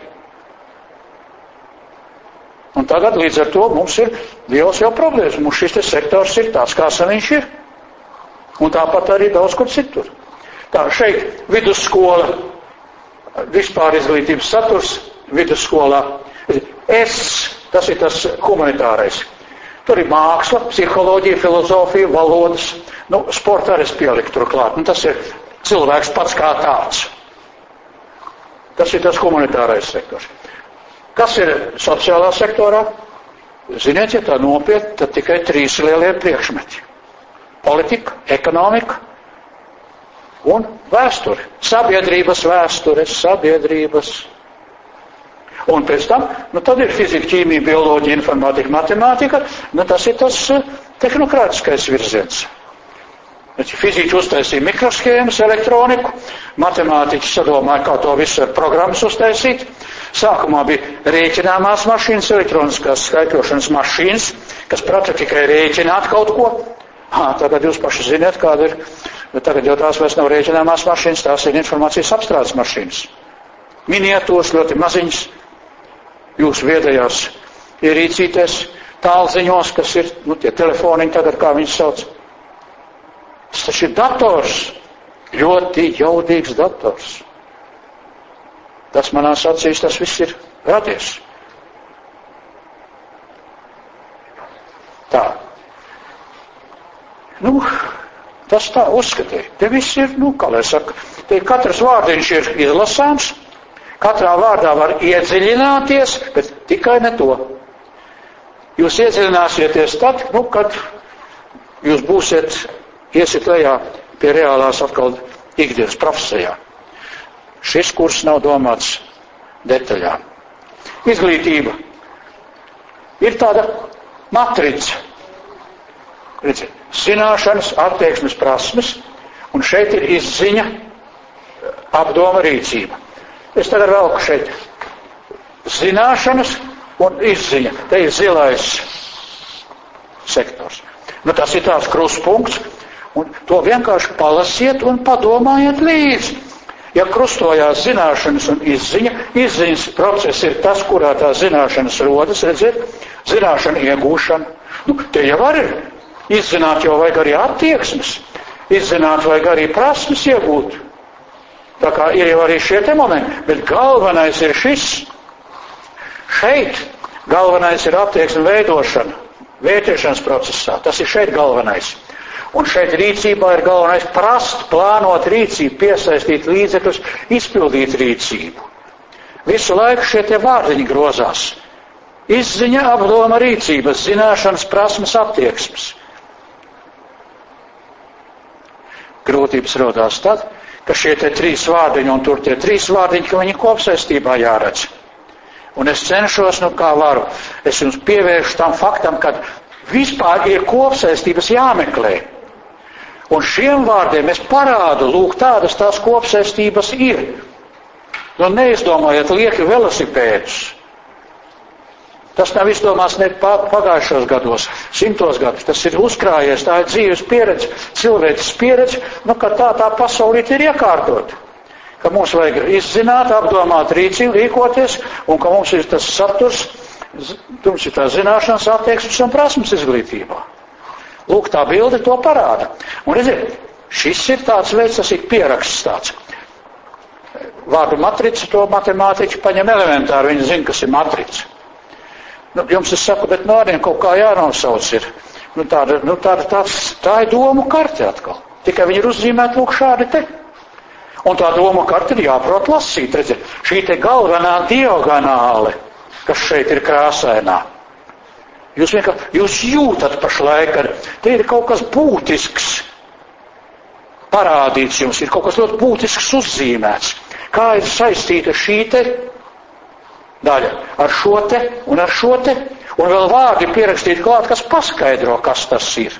Un tagad līdz ar to mums ir liels jau problēmas. Mums šis te sektors ir tāds, kāds viņš ir. Un tāpat arī daudz kur citur. Tā, šeit vidusskola, vispār izglītības saturs vidusskolā. Tas ir tas humanitārais. Tur ir māksla, psiholoģija, filozofija, valodas. Sporta arī es pieliku turklāt. Tas ir cilvēks pats kā tāds. Tas ir tas humanitārais sektors. Kas ir sociālā sektorā? Ziniet, ja tā nopietni, tad tikai 3 lielie priekšmeti. Politika, ekonomika un vēsture. Sabiedrības vēsture, sabiedrības. Un pēc tam, tad ir fizika, ķīmija, bioloģija, informātika, matemātika, tas ir tas tehnokrātiskais virziens. Fiziķi uztaisīja mikroshēmas, elektroniku, matemātiķi sadomāja, kā to visu ar programmas uztaisīt. Sākumā bija rēķināmās mašīnas, elektroniskās skaitļošanas mašīnas, kas prata tikai rēķināt kaut ko. Tagad jūs paši zināt, kāda ir, bet tagad jau tās vairs nav rēķināmās mašīnas, tās ir informācijas apstrādes mašīnas. Miniatūras, ļoti maziņas. Jūsu viedajās ierīcītēs, tālziņos, kas ir, tie telefoniņi tagad, kā viņus sauc. Tas taču ir dators, ļoti jaudīgs dators. Tas manās acīs, tas viss ir radies. Tā. Tas tā uzskatīja. Te viss ir, kā lai saka, te katrs vārdiņš ir izlasāms. Katrā vārdā var iedziļināties, bet tikai ne to. Jūs iedziļināsieties tad, kad jūs iesiet lejā pie reālās atkal ikdienas profesijā. Šis kurs nav domāts detaļām. Izglītība ir tāda matrica. Redziet, zināšanas, attieksmes, prasmes, un šeit ir izziņa, apdoma, rīcība. Es tagad velku šeit zināšanas un izziņa. Te ir zilais sektors. Tas ir tāds krustpunkts, un to vienkārši palasiet un padomājiet līdzi. Ja krustojās zināšanas un izziņa, izziņas process ir tas, kurā tā zināšanas rodas, redziet, zināšana iegūšana. Te jau var ir. Izzināt jau vajag arī attieksmes, izzināt vajag arī prasmes iegūt. Tā kā ir jau arī šie te momenti, bet galvenais ir šis. Šeit galvenais ir attieksme veidošana, vērtēšanas procesā. Tas ir šeit galvenais. Un šeit rīcībā ir galvenais prast, plānot rīcību, piesaistīt līdzekļus, izpildīt rīcību. Visu laiku šie te vārdiņi grozās. Izziņa, apdoma, rīcības, zināšanas, prasmes, attieksmes. Grūtības rodās tad, ka šie te 3 vārdiņi un tur tie 3 vārdiņi, ka viņi kopsaistībā jāredz. Un es cenšos, kā varu, es jums pievēršu tam faktam, ka vispār ir kopsaistības jāmeklē. Un šiem vārdiem es parādu, lūk, tādas tās kopsaistības ir. Neizdomājiet lieki velosipēdus. Tas nav izdomāts ne pagājušos gados, 100 gadus. Tas ir uzkrājies, tā ir dzīves pieredze, cilvēces pieredze, ka tā pasaulīte ir iekārtot. Ka mums vajag izzināt, apdomāt rīcību, rīkoties, un ka mums ir tas saturs, mums ir tā zināšanas, attieksmes un prasmes izglītībā. Lūk, tā bilde to parāda. Un redziet, šis ir tāds veids, tas ir pieraksts tāds. Vārdu matrica, to matemātiķi paņem elementāri, viņi zina, kas ir matrica. Jums es saku, bet arī kaut kā jānosauc ir. Tā ir domu karte atkal. Tikai viņi ir uzzīmēti lūk šādi te. Un tā domu karte ir jāprot lasīt. Redziet, šī te galvenā diagonāle, kas šeit ir krāsainā. Jūs jūtat pašlaik, ka te ir kaut kas būtisks parādīts jums, ir kaut kas ļoti būtisks uzzīmēts. Kā ir saistīta šī te daļa ar šo te, un vēl vārdi pierakstīt klāt, kas paskaidro, kas tas ir.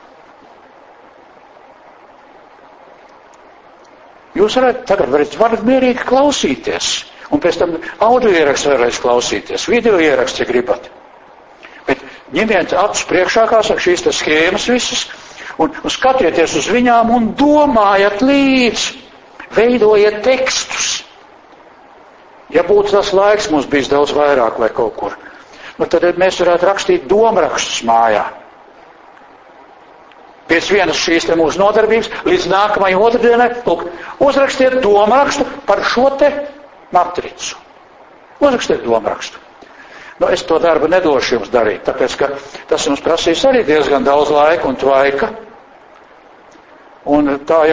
Jūs tagad varat mierīgi klausīties, un pēc tam audio ierakstu varēs klausīties, video ierakstu, ja gribat. Bet ņemiet acis priekšā, kā saka, šīs tas schēmas visas, un skatieties uz viņām un domājat līdzi, veidojiet tekstus. Ja būtu tas laiks, mums bijis daudz vairāk vai kaut kur, tad mēs varētu rakstīt domrakstus mājā. Pēc vienas šīs te mūsu nodarbības, līdz nākamajai otrdienai, uzrakstiet domrakstu par šo te matricu. Uzrakstiet domrakstu. Nu, es to darbu nedošu jums darīt, tāpēc, ka tas jums prasīs arī diezgan daudz laika un tvaika. Un tā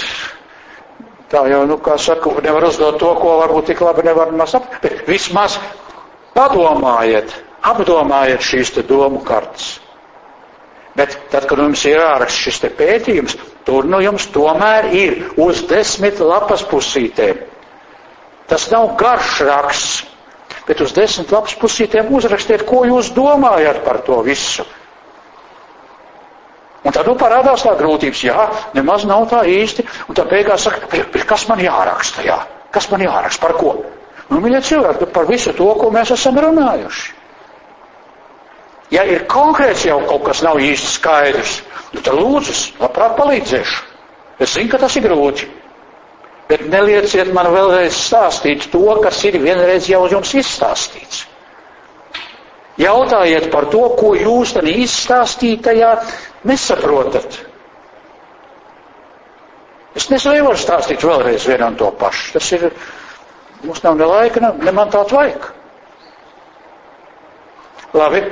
jau, kā saka, nevar uzdot to, ko varbūt tik labi nevar saprast, bet vismaz padomājiet, apdomājiet šīs te domu kartas. Bet tad, kad jums ir jāraksta šis te pētījums, tur nu jums tomēr ir uz 10 lapas pusītēm. Tas nav garš raksts, bet uz 10 lapas pusītēm uzrakstiet, ko jūs domājat par to visu. Un tad parādās tā grūtības, jā, nemaz nav tā īsti, un tā beigās saka, kas man jāraksta, jā, kas man jāraksta, par ko? Nu, mīļie cilvēki, par visu to, ko mēs esam runājuši. Ja ir konkrēts jau kaut kas nav īsti skaidrs, nu tad lūdzu, labprāt palīdzēšu. Es zinu, ka tas ir grūti, bet nelieciet man vēlreiz stāstīt to, kas ir vienreiz jau jums izstāstīts. Jautājiet par to, ko jūs tad izstāstītajā nesaprotat. Es nevaru stāstīt vēlreiz vienam to pašu. Tas ir, mums nav ne laika, ne man tāds vajag. Labi.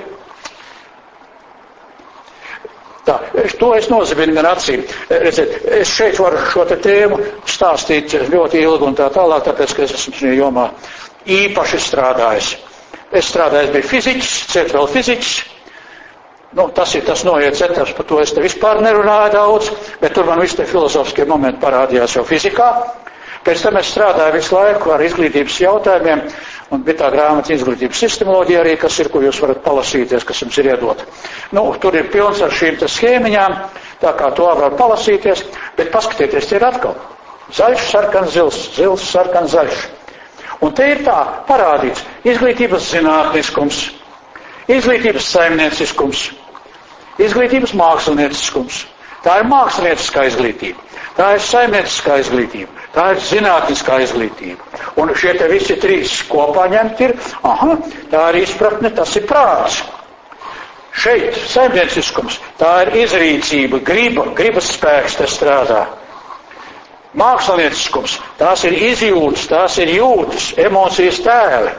Tā, to es nozabinu gan acīm. Redziet, es šeit varu šo te tēmu stāstīt ļoti ilgi un tā tālāk, tāpēc, ka es esmu šajā jomā īpaši strādājis. Es strādāju, biju fiziķis, ciet vēl fiziķis. Nu, tas ir tas noiets etaps, par to es te vispār nerunāju daudz, bet tur man visi te filozofiskie momenti parādījās jau fizikā. Pēc tam es strādāju visu laiku ar izglītības jautājumiem, un bija tā grāmata izglītības sistemoloģija arī, kas ir, ko jūs varat palasīties, kas jums ir iedota. Nu, tur ir pilns ar šīm te schēmiņām, tā kā to var palasīties, bet paskatieties, tie ir atkal zaļš, sarkans, zils, zils, sarkans, zaļš. Un te ir tā parādīts izglītības zinātniskums, izglītības saimnieciskums, izglītības mākslinieciskums. Tā ir mākslinieciskā izglītība, tā ir saimnieciskā izglītība, tā ir zinātniskā izglītība. Un šie te visi trīs kopā ņemt ir, tā ir izpratne, tas ir prāts. Šeit saimnieciskums, tā ir izrīcība, gribas spēks te strādā. Mākslinieciskums, tās ir izjūtas, tās ir jūtas, emocijas tēli.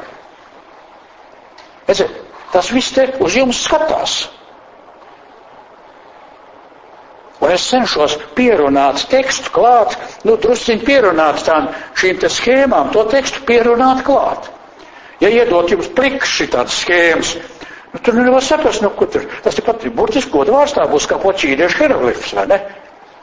Tas viss te uz jums skatās. Un es cenšos pierunāt tekstu klāt, drusciņ pierunāt šīm te schēmām, to tekstu pierunāt klāt. Ja iedot jums pliks šitādas schēmas, tur nevar saprast, ko tur. Tas ir pat burtiski godvārds, tā būs kā poķīdiešu hieroglifs, vai ne?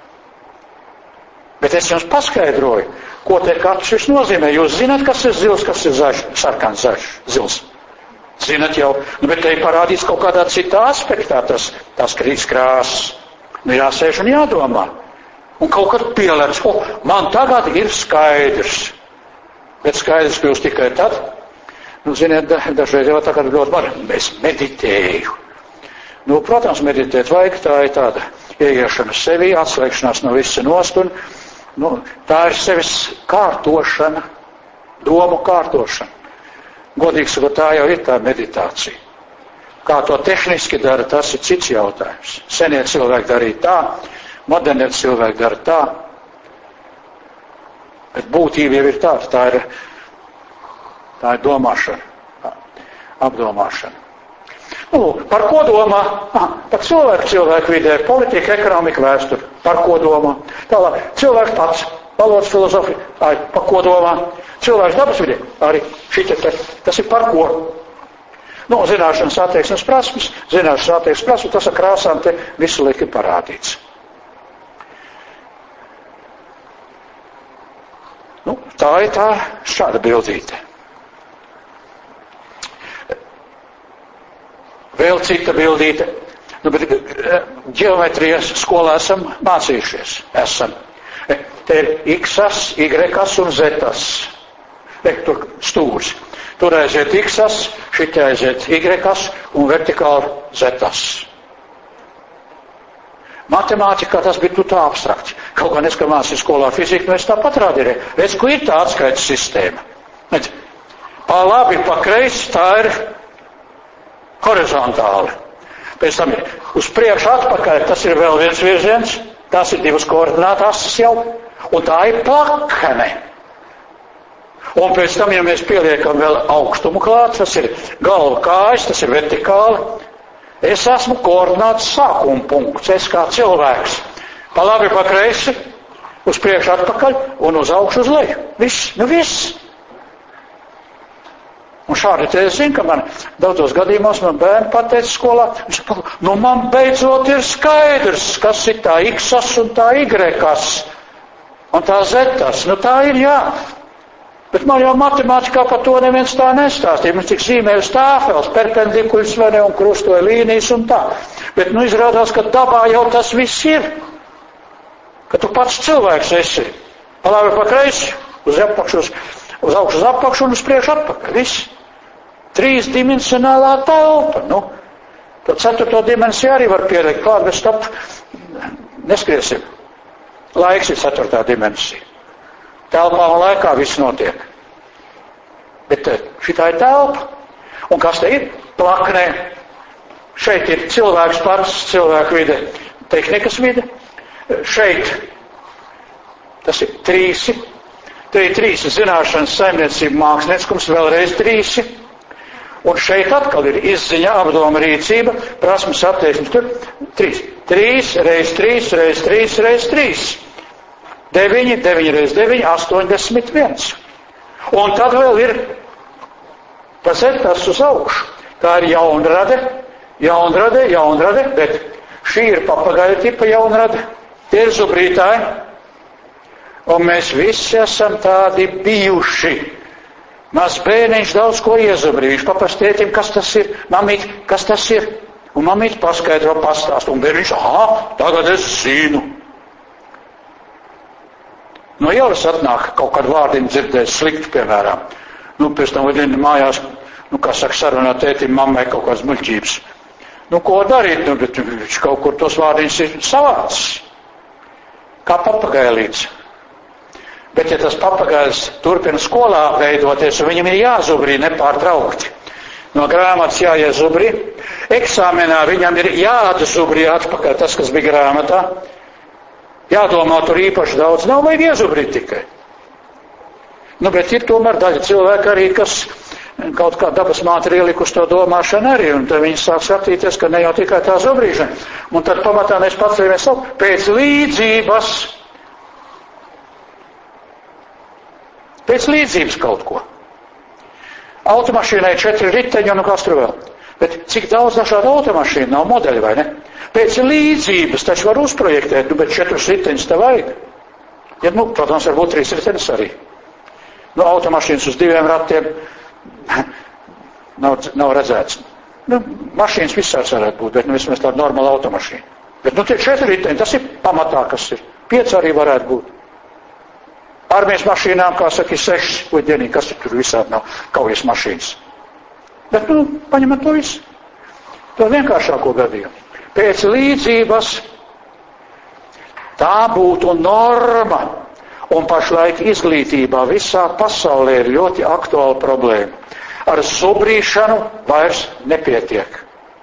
Bet es jums paskaidroju, ko te katrs šis nozīmē. Jūs zināt, kas ir zils, kas ir zaļš, sarkans, zaļš, zils. Zināt jau, bet te ir parādīts kaut kādā citā aspektā tās krāsas. Jāsēž un jādomā. Un kaut kad pielēdz, man tagad ir skaidrs. Bet skaidrs kļūst tikai tad, ziniet, dažreiz jau tagad ļoti var, es meditēju. Protams, meditēt vajag, tā ir tāda ieiešana sevī, atslēgšanās no visa nost, un tā ir sevis kārtošana, domu kārtošana. Godīgi sakot, tā jau ir tā meditācija. Kā to tehniski dara, tas ir cits jautājums. Senie cilvēki darīja tā, modernie cilvēki dara tā, bet būtība jau ir tāda, tā ir domāšana, apdomāšana. Par ko domā? Par cilvēku vidē, politika, ekonomika, vēsture. Par ko domā? Tālāk, cilvēks pats, valodas filozofija, par ko domā? Cilvēks dabas vidē, arī tas ir par ko? Zināšanas attieksmes prasmes, tas ar krāsām te visu laiku ir parādīts. Tā ir tā šāda bildīte. Vēl cita bildīte. Bet ģeometrijas skolā esam mācījušies. Te ir x-as, y-as un z-as. Tur stūris. Tur aiziet x-as, šitie aiziet y-as un vertikāli z-as. Matemātikā tas bija tā abstrakts. Kaut gan es, ka mācīju skolā fiziku, es tāpat rādīju. Redz, ko ir tā atskaites sistēma. Pa labi, pa kreisi tā ir horizontāli. Pēc tam uz priekšu atpakaļ, tas ir vēl viens virziens, tas ir divas koordinātas jau, un tā ir plakane. Un pēc tam, ja mēs pieliekam vēl augstumu klāt, tas ir galva kājas, tas ir vertikāli. Es esmu koordināts sākuma punkts, es kā cilvēks. Pa labi, pa kreisi, uz priekšu atpakaļ un uz augšu uz leju. Viss. Un šādi te es zinu, ka man daudzos gadījumos man bērni pateica skolā, viņš saka, man beidzot ir skaidrs, kas ir tā X-as un tā Y-as un tā Z-as. Tā ir, jā. Bet man jau matemātikā par to neviens tā nestāstīja. Mums tik zīmēja uz tāfeles, perpendikuļus vai un krustoja līnijas un tā. Bet izrādās, ka dabā jau tas viss ir. Ka tu pats cilvēks esi. Pa labi, pa kreisi, uz augšu uz apakšu un uz priekšu atpakaļ. Viss. 3-dimensionālā telpa. To 4. dimensiju arī var pielikt klāt, bet stop, neskriesim. Laiks ir 4. dimensija. Telpā un laikā viss notiek. Bet šitā ir telpa. Un kas te ir? Plaknē. Šeit ir cilvēks pats, cilvēku vide, tehnikas vide. Šeit tas ir trīsi. Te ir trīsi zināšanas, saimniecība, mākslinieckums, vēlreiz trīsi. Un šeit atkal ir izziņa, apdoma, rīcība, prasmes, attieksmes, tur 3. 3 reiz 3 reiz 3 reiz 3. 9, 9 reiz 9, 81. Un tad vēl ir tas uz augšu. Tā ir jaunrade, bet šī ir papagaļa tipa jaunrade. Tie ir zubrītāji. Un mēs visi esam tādi bijuši. Maz bērniņš daudz ko iezubrījuši. Papastētim, kas tas ir? Mamīt, kas tas ir? Un mamīt paskaidro, pastāst. Un bērniņš, tagad es zinu. No ielas atnāk kaut kādu vārdiņu dzirdēt sliktu, piemēram. Pēc tam vadina mājās, kā saka, sarunā tētim, mammai kaut kādas muļķības. Ko darīt? Bet viņš kaut kur tos vārdiņus ir savāds. Kā papagailīts. Bet, ja tas papagailis turpina skolā veidoties, un viņam ir jāzubrī nepārtraukti. No grāmatas jāiezubrī. Eksāmenā viņam ir jāatzubrī atpakaļ tas, kas bija grāmatā. Jādomā tur īpaši daudz. Nav vajag iezubrīt tikai. Bet ir tomēr daļa cilvēka arī, kas kaut kā dabas māte ir ielikusi to domāšanu arī, un tad viņi sāk skatīties, ka ne jau tikai tā zubrīšana. Un tad pamatā mēs pacēlamies pēc līdzības. Pēc līdzības kaut ko. Automašīnai 4 riteņi un kas tur vēl. Bet cik daudz dažādu automašīnu nav modeļi, vai ne? Pēc līdzības taču var uzprojektēt, bet 4 riteņus te vajag. Ja, protams, varbūt 3 riteņus arī. Automašīnas uz 2 ratiem nav redzēts. Mašīnas visāds varētu būt, bet vismaz tāda normāla automašīna. Bet tie 4 riteņi, tas ir pamatā, kas ir. 5 arī varētu būt. Armijas mašīnām, kā saka, 6 puidienī, kas tur visādi nav kaujas mašīnas. Bet, paņemam to visu. To vienkāršāko gadījumu. Pēc līdzības tā būtu norma. Un pašlaik izglītībā visā pasaulē ir ļoti aktuāla problēma. Ar zubrīšanu vairs nepietiek.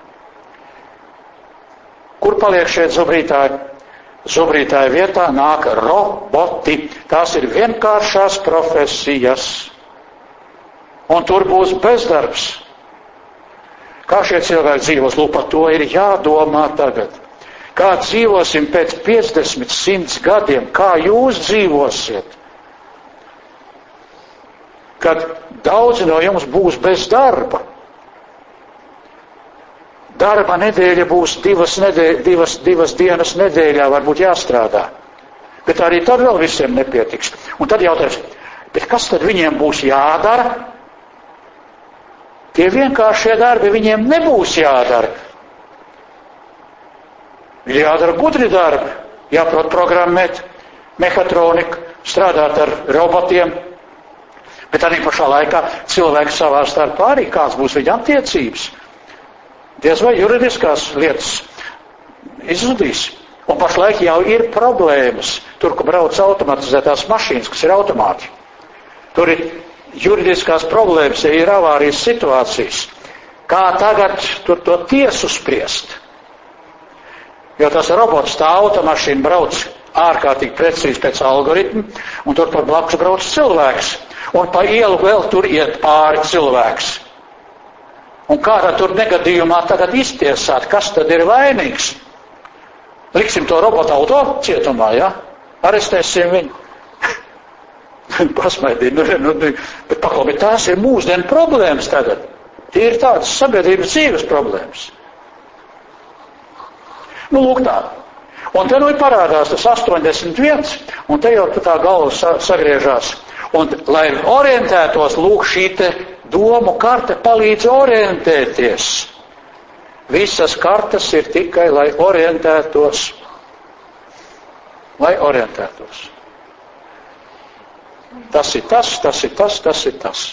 Kur paliek šeit zubrītāji? Zubrītāja vietā nāk roboti. Tās ir vienkāršās profesijas. Un tur būs bezdarbs. Kā šie cilvēki dzīvos? Par to ir jādomā tagad. Kā dzīvosim pēc 50, 100 gadiem? Kā jūs dzīvosiet? Kad daudzi no jums būs bez darba. Darba nedēļa būs 2 dienas nedēļā, varbūt jāstrādā. Bet arī tad vēl visiem nepietiks. Un tad jautājums, bet kas tad viņiem būs jādara? Tie vienkāršie darbi viņiem nebūs jādara. Ir jādara gudri darbi, jāprot programmēt, mehatroniku, strādāt ar robotiem. Bet arī pašā laikā cilvēki savā starpā arī kāds būs viņa attiecības. Diez vai juridiskās lietas izzudīs. Un pašlaik jau ir problēmas. Tur, kur brauc automatizētās mašīnas, kas ir automāti. Tur ir juridiskās problēmas, ja ir avārijas situācijas. Kā tagad tur to tiesu spriest? Jo tas robots, tā automašīna brauc ārkārtīgi precīzi pēc algoritmu, un tur par blakus brauc cilvēks. Un pa ielu vēl tur iet pāri cilvēks. Un kādā tur negadījumā tagad iztiesāt, kas tad ir vainīgs? Liksim to robotu auto cietumā, ja? Arestēsim viņu. Pasmaidīja, bet paklaumi, tās ir mūsdienu problēmas tagad. Tie ir tādas sabiedrības dzīves problēmas. Lūk tā. Un te ir parādās tas 81, un te jau tā galva sagriežās. Un, lai orientētos, lūk, šī te domu karte palīdz orientēties. Visas kartas ir tikai, lai orientētos. Lai orientētos. Tas ir tas, tas ir tas, tas ir tas.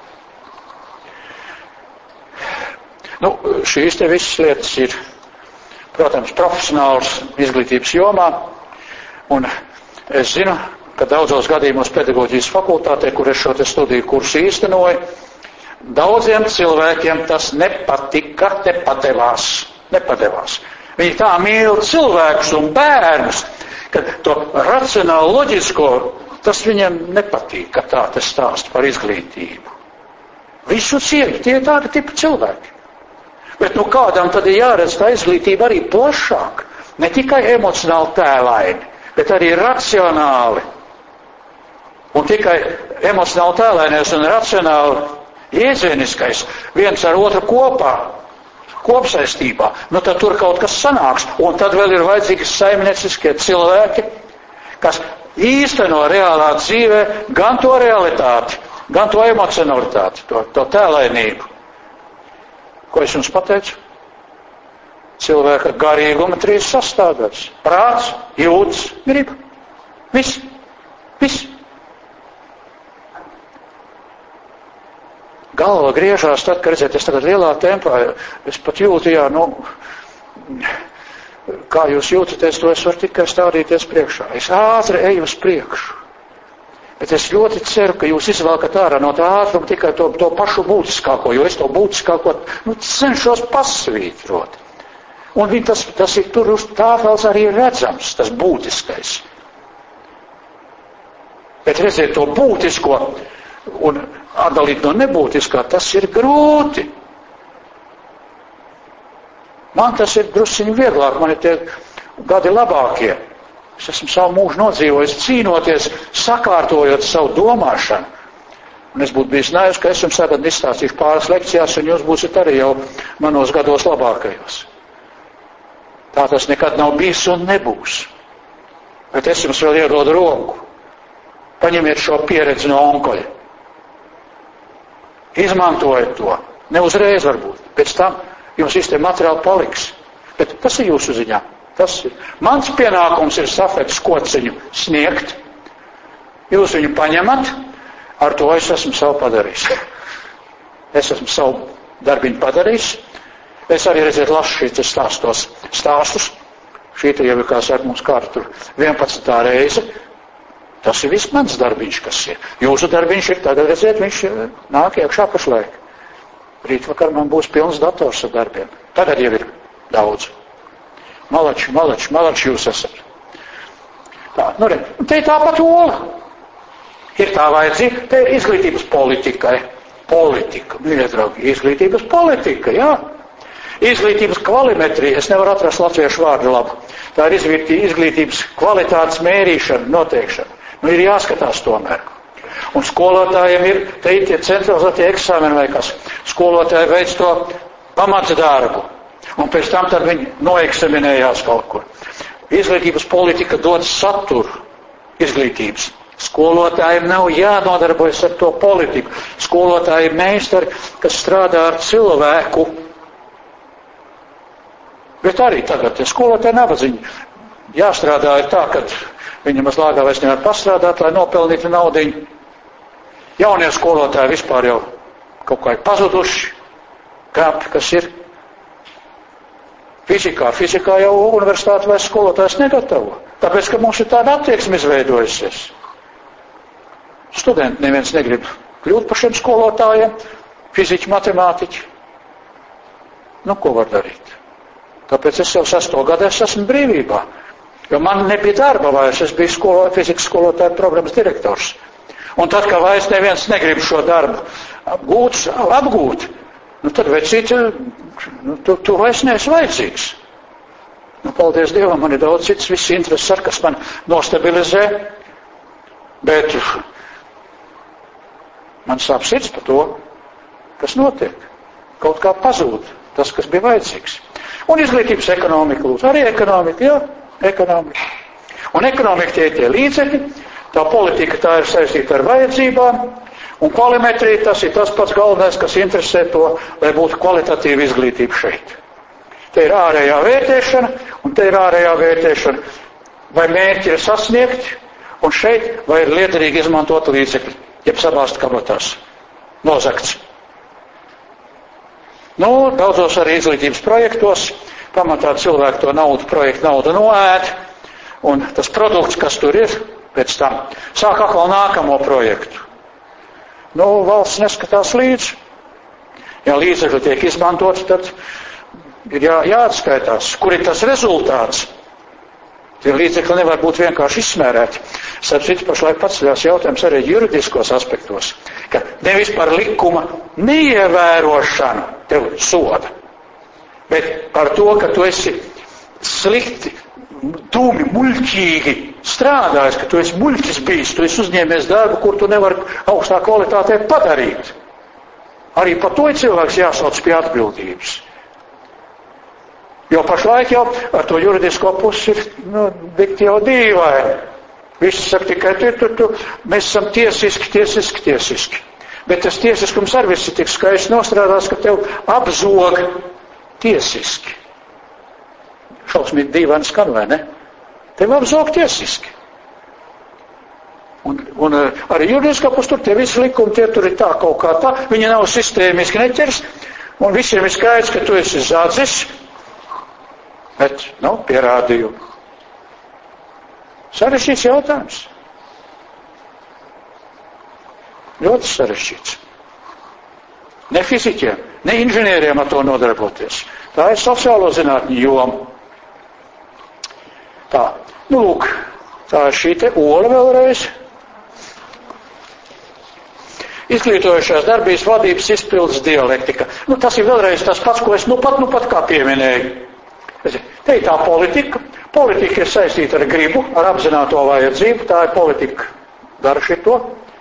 Nu, šīs te visas lietas ir, protams, profesionāls izglītības jomā, un es zinu, ka daudzos gadījumos pedagoģijas fakultātē, kur es šo te studiju kursu īstenoju, daudziem cilvēkiem tas nepatika, nepadevās. Viņi tā mīl cilvēkus un bērnus, ka to racionālu loģisko, tas viņiem nepatīk, ka tā te stāst par izglītību. Visu cieņu, tie ir tādi tipi cilvēki. Bet nu kādam tad ir jāredz tā izglītība arī plašāk, ne tikai emocionāli tēlaini, bet arī racionāli. Un tikai emocionāli tēlainies un racionāli jēdzieniskais viens ar otru kopā, kopsaistībā, nu tad tur kaut kas sanāks. Un tad vēl ir vajadzīgi saimnieciskie cilvēki, kas īsteno reālā dzīvē gan to realitāti, gan to emocionalitāti, to tēlainību. Ko es jums pateicu? Cilvēka garīguma 3 sastāvdaļas. Prāts, jūtas, griba. Viss. Galva griežās tad, kad redziet, es tagad lielā tempā, es pat jūtu, kā jūs jūtaties, to es varu tikai stādīties priekšā. Es ātri eju uz priekšu. Bet es ļoti ceru, ka jūs izvelkat ārā no tā ātruma tikai to pašu būtiskāko, jo es to būtiskāko, cenšos pasvītrot. Un tas ir tur uz tāfeles arī redzams, tas būtiskais. Bet redziet, to būtisko un atdalīt no nebūtiskā, tas ir grūti. Man tas ir drusciņi vieglāk, man ir tie gadi labākie. Es esmu savu mūžu nodzīvojis, cīnoties, sakārtojot savu domāšanu. Un es būtu bijis naivs, ka es jums tagad izstāstīšu pāris lekcijās, un jūs būsiet arī jau manos gados labākajos. Tā tas nekad nav bijis un nebūs. Bet es jums vēl iedodu roku. Paņemiet šo pieredzi no onkoļa. Izmantojiet to. Ne uzreiz varbūt. Pēc tam jums viss tie materiāli paliks. Bet tas ir jūsu ziņā. Tas ir. Mans pienākums ir safekts kociņu sniegt. Jūs viņu paņemat, ar to es esmu savu padarījis. Es esmu savu darbiņu padarījis. Es arī, redziet, lasu šīs stāstus. Šī te jau ir, kā saka, mums kāda tur 11. reize. Tas ir viss mans darbiņš, kas ir. Jūsu darbiņš ir, tagad redziet, viņš nāk iekšā pašlaik. Rītvakar man būs pilns dators ar darbiem. Tagad jau ir daudz. Malači jūs esat. Tā, nu re, te ir tāpat ola. Ir tā vajadzīga, te ir izglītības politikai. Politika, mīļie draugi, izglītības politika, jā. Izglītības kvalimetrija, es nevaru atrast latviešu vārdu labu. Tā ir izglītības kvalitātes mērīšana, noteikšana. Nu, ir jāskatās tomēr. Un skolotājiem ir, te ir tie centralizētie eksāmeni vai kas. Skolotāji veic to pamata darbu. Un pēc tam tad viņi noeksaminējās kaut kur. Izglītības politika dod saturu izglītības. Skolotājiem nav jānodarbojas ar to politiku. Skolotāji ir meistari, kas strādā ar cilvēku. Bet arī tagad skolotāji nabadzīņi. Jāstrādā ir tā, ka viņi maz lāgā vairs nevar pastrādāt, lai nopelnītu naudiņu. Jaunie skolotāji vispār jau kaut kā ir pazuduši, kāpj, kas ir. Fizikā jau universitāte vairs skolotājs negatavo. Tāpēc, ka mums ir tāda attieksme izveidojusies. Studenti neviens negrib kļūt par šiem skolotājiem, fiziķi, matemātiķi. Nu, ko var darīt? Tāpēc es jau 6. gadā esmu brīvībā. Jo man nebija darba vairs, es biju fizikas skolotāja programmas direktors. Un tad, kā vairs neviens negrib šo darbu apgūt, tad vecīt, tu vairs neesi vajadzīgs. Paldies Dievam, man ir daudz cits, viss intereses ar, kas man nostabilizē, bet man sāp sirds par to, kas notiek. Kaut kā pazūd tas, kas bija vajadzīgs. Un izglītības ekonomika, lūdzu, arī ekonomika, jā, ekonomika. Un ekonomika tie līdzekļi, tā politika tā ir saistīta ar vajadzībām, un kvalimetrija tas ir tas pats galvenais, kas interesē to, lai būtu kvalitatīva izglītība šeit. Te ir ārējā vērtēšana, un te ir ārējā vērtēšana, vai mērķi ir sasniegti, un šeit vai ir liederīgi izmantot līdzekļi, jeb sabāzt kabatās, nozagts. Daudzos arī izglītības projektos, pamatā cilvēki to projektu naudu noēd, un tas produkts, kas tur ir, pēc tam sāk atkal nākamo projektu. Valsts neskatās līdzi. Ja līdzekļi tiek izmantoti, tad ir jāatskaitās, kur ir tas rezultāts. Tie līdzekļi nevar būt vienkārši izsmērēti. Starp citu, pašlaik paceļās jautājums arī juridiskos aspektos, ka nevis par likuma neievērošanu tev soda, bet par to, ka tu esi slikti, dūmi, muļķīgi strādājis, ka tu esi muļķis bijis, tu esi uzņēmies darbu, kur tu nevari augstā kvalitātē padarīt. Arī par to ir cilvēks jāsauc pie atbildības. Jo pašlaik jau ar to juridisko pusi ir, dikti jau dīvaini. Visi saka tikai, mēs esam tiesiski. Bet tas tiesiskums arī viss ir tik skaisti nostrādās, ka tev apzog tiesiski. Šausmīgi dīvaini skan, vai ne? Tev apzog tiesiski. Un arī juridiskā pus tur tie visi likumi, tie tur ir tā kaut kā tā, viņi nav sistēmiski neķers, un visiem ir skaidrs, ka tu esi zādzis, bet nav pierādījumu. Sarežģīts jautājums. Ļoti sarežģīts. Ne fiziķiem, ne inženieriem ar to nodarboties. Tā ir sociālo zinātņu joma. Tā, lūk, tā ir šī te ola vēlreiz. Izglītojošās darbības vadības izpildes dialektika. Tas ir vēlreiz tas pats, ko es nu pat kā pieminēju. Te ir tā politika. Politika ir saistīta ar gribu, ar apzināto vajadzību. Tā ir politika. Dara šito.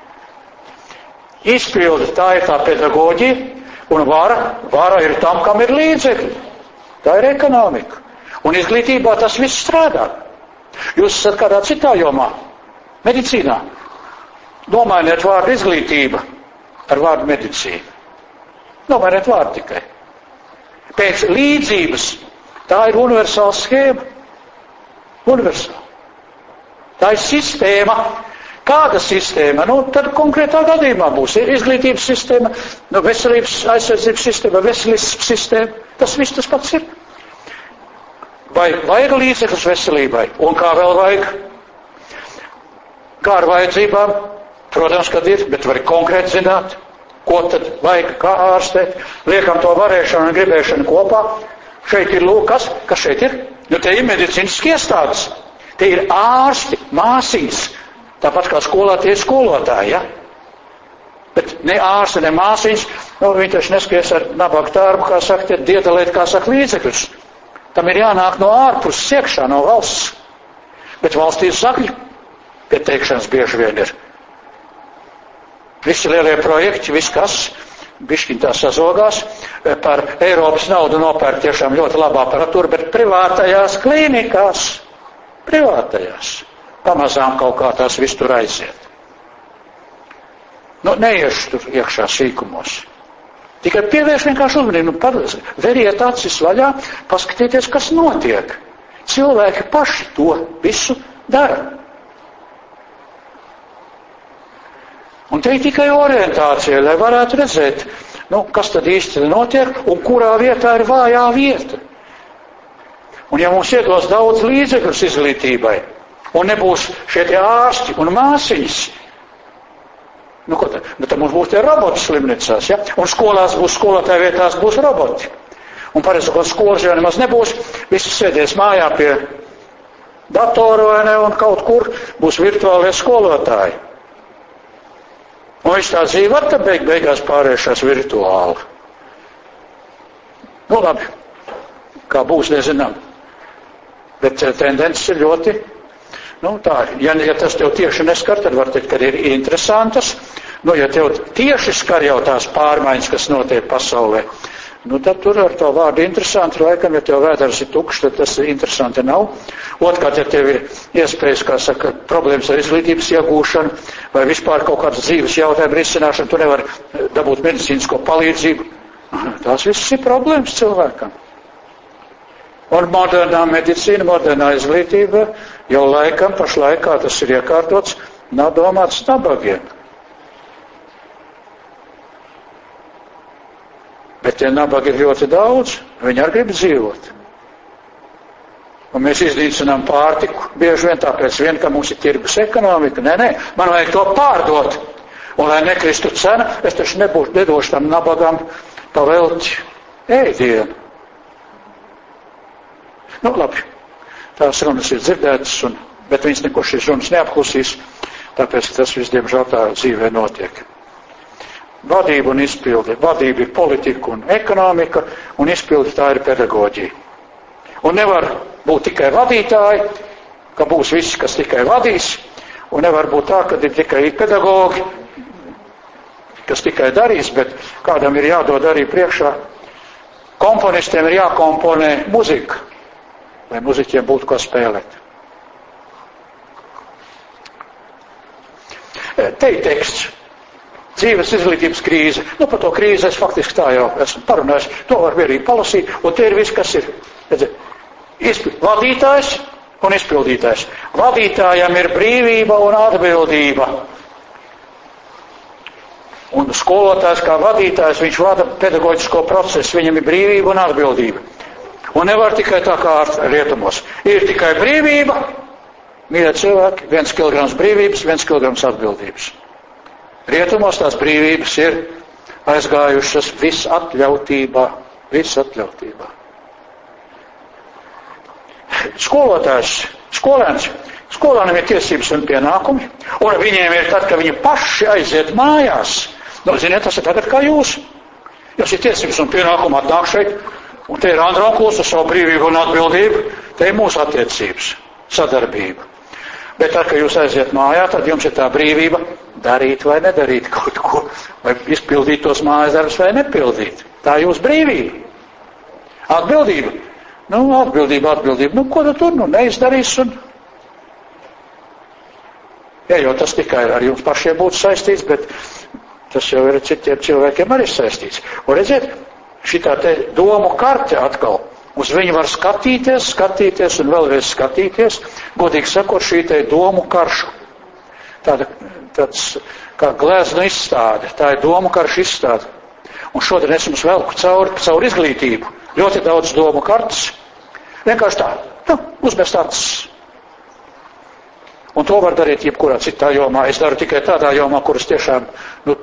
Izpilde, tā ir tā pedagoģija. Un vara ir tam, kam ir līdzekļi. Tā ir ekonomika. Un izglītībā tas viss strādā. Jūs esat kādā citā jomā, medicīnā. Nomainiet vārdu izglītība ar vārdu medicīna. Nomainiet vārdu tikai. Pēc līdzības tā ir universāla schēma. Universāla. Tā ir sistēma. Kāda sistēma? Tad konkrētā gadījumā būs izglītības sistēma, veselības aizsardzības sistēma, veselības sistēma. Tas viss tas pats ir. Vai vajag līdzekļus veselībai? Un kā vēl vajag? Kā ar vajadzībām? Protams, kad ir, bet var konkrēti zināt, ko tad vajag, kā ārstēt. Liekam to varēšanu un gribēšanu kopā. Šeit ir lūk, kas šeit ir? Te ir medicīniski iestādes. Te ir ārsti, māsīs. Tāpat kā skolā tie ir skolotāji, ja? Bet ne ārsti, ne māsīs, viņi taču neskies ar nabaga tārbu, kā saka, diedelēt, kā saka, līdzekļus. Tam ir jānāk no ārpuses iekšā, no valsts. Bet valstīs zakļu pieteikšanas bieži vien ir. Visi lielie projekti, viss kas, bišķiņ tā sazogās, par Eiropas naudu nopērk tiešām ļoti labā aparatūra, bet privātajās klīnikās, pamazām kaut kā tās viss tur aiziet. Neiešu tur iekšā sīkumos. Tikai pievērš vienkārši uzmanību, veriet acis vaļā, paskatieties, kas notiek. Cilvēki paši to visu dara. Un te ir tikai orientācija, lai varētu redzēt, kas tad īsti notiek un kurā vietā ir vājā vieta. Un ja mums iedos daudz līdzekļus izglītībai, un nebūs šie tie ārsti un māsiņas, tad mums būs tie roboti slimnīcās, ja? Un skolās būs, skolotāju vietās būs roboti. Un parasti, ka skolas jau nemaz nebūs, visi sēdēs mājā pie datoru, vai ne, un kaut kur būs virtuālie skolotāji. Un viņš tā dzīve var tad beigās pārējušās virtuāli. Nu labi, kā būs, nezinām. Bet tendences ir ļoti, tā, ja tas tev tieši neskar, tad var teikt, ka ir interesantas. Ja tev tieši skar jau tās pārmaiņas, kas notiek pasaulē, tad tur ar to vārdu interesanti, laikam, ja tev vēders ir tukšs, tad tas interesanti nav. Otkārt, ja tev ir iespējas, kā saka, problēmas ar izglītības iegūšanu, vai vispār kaut kādas dzīves jautājumu risināšanu, tu nevar dabūt medicīnisko palīdzību. Tās visas ir problēmas cilvēkam. Un modernā medicīna, modernā izglītība jau laikam, pašlaikā tas ir iekārtots, nav domāts nabagiem. Bet tie nabagi ir ļoti daudz, viņi arī grib dzīvot. Un mēs iznīcinām pārtiku, bieži vien tāpēc ka mums ir tirgus ekonomika. Nē, man vajag to pārdot. Un lai nekristu cena, es taču nedošu tam nabagam pavelti ēdienu. Labi, tās runas ir dzirdētas, bet viņas neko šīs runas neapklusīs, tāpēc tas viss, diemžēl, tā dzīvē notiek. Vadība un izpildi. Vadība ir politika un ekonomika, un izpildi tā ir pedagoģija. Un nevar būt tikai vadītāji, ka būs visi, kas tikai vadīs, un nevar būt tā, ka ir tikai pedagogi, kas tikai darīs, bet kādam ir jādod arī priekšā. Komponistiem ir jākomponē muzika, lai muziķiem būtu ko spēlēt. Te ir teksts. Dzīves izglītības krīze. Par to krīzi es faktiski tā jau esmu parunājis. To var mierīgi palasīt, un te ir viss, kas ir. Vadītājs un izpildītājs. Vadītājam ir brīvība un atbildība. Un skolotājs kā vadītājs, viņš vada pedagoģisko procesu, viņam ir brīvība un atbildība. Un nevar tikai tā kā rietumos. Ir tikai brīvība, mīļie cilvēki, 1 kilograms brīvības, 1 kilograms atbildības. Rietumos tās brīvības ir aizgājušas visatļautībā. Skolēniem ir tiesības un pienākumi, un viņiem ir tad, ka viņi paši aiziet mājās. Ziniet, tas ir tagad kā jūs. Jūs ir tiesības un pienākumi atnāk šeit, un te ir Andronkuls ar savu brīvību un atbildību, te ir mūsu attiecības, sadarbība. Bet tad, kad jūs aiziet mājā, tad jums ir tā brīvība darīt vai nedarīt kaut ko, vai izpildīt tos mājas darbus vai nepildīt. Tā ir jūsu brīvība. Atbildība. Atbildība. Ko tu tur neizdarīs? Jo tas tikai ar jums pašiem būtu saistīts, bet tas jau ir citiem cilvēkiem arī saistīts. Un redziet, šitā te domu karte atkal. Uz viņu var skatīties un vēlreiz skatīties. Godīgi sakot, šī te domu karšu. Tāds kā glezna izstāde. Tā ir domu karšu izstāde. Un šodien es jums velku caur izglītību. Ļoti daudz domu kartas. Vienkārši tā. Uzmest acis. Un to var darīt jebkurā citā jomā. Es daru tikai tādā jomā, kuras tiešām,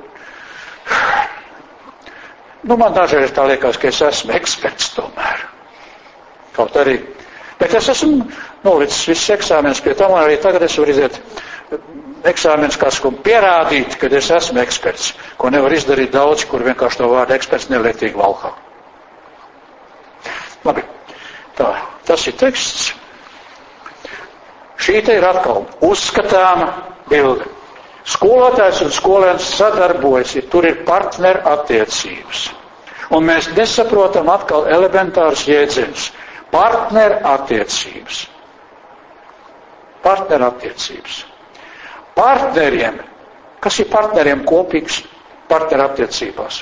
man dažreiz tā liekas, ka es esmu eksperts tomēr. Kaut arī. Bet es esmu nolicis visus eksāmenus pie tam, un arī tagad es varu iziet eksāmenus, kas pierādīt, ka es esmu eksperts, ko nevar izdarīt daudz, kur vienkārši to vārdu eksperts nelietīgi valkā. Labi, tā, tas ir teksts. Šī te ir atkal uzskatāma bilde. Skolotājs un skolēns sadarbojas, tur ir partneru attiecības. Un mēs nesaprotam atkal elementārus jēdzienus. Partneru attiecības. Partneriem. Kas ir partneriem kopīgs partneru attiecībās?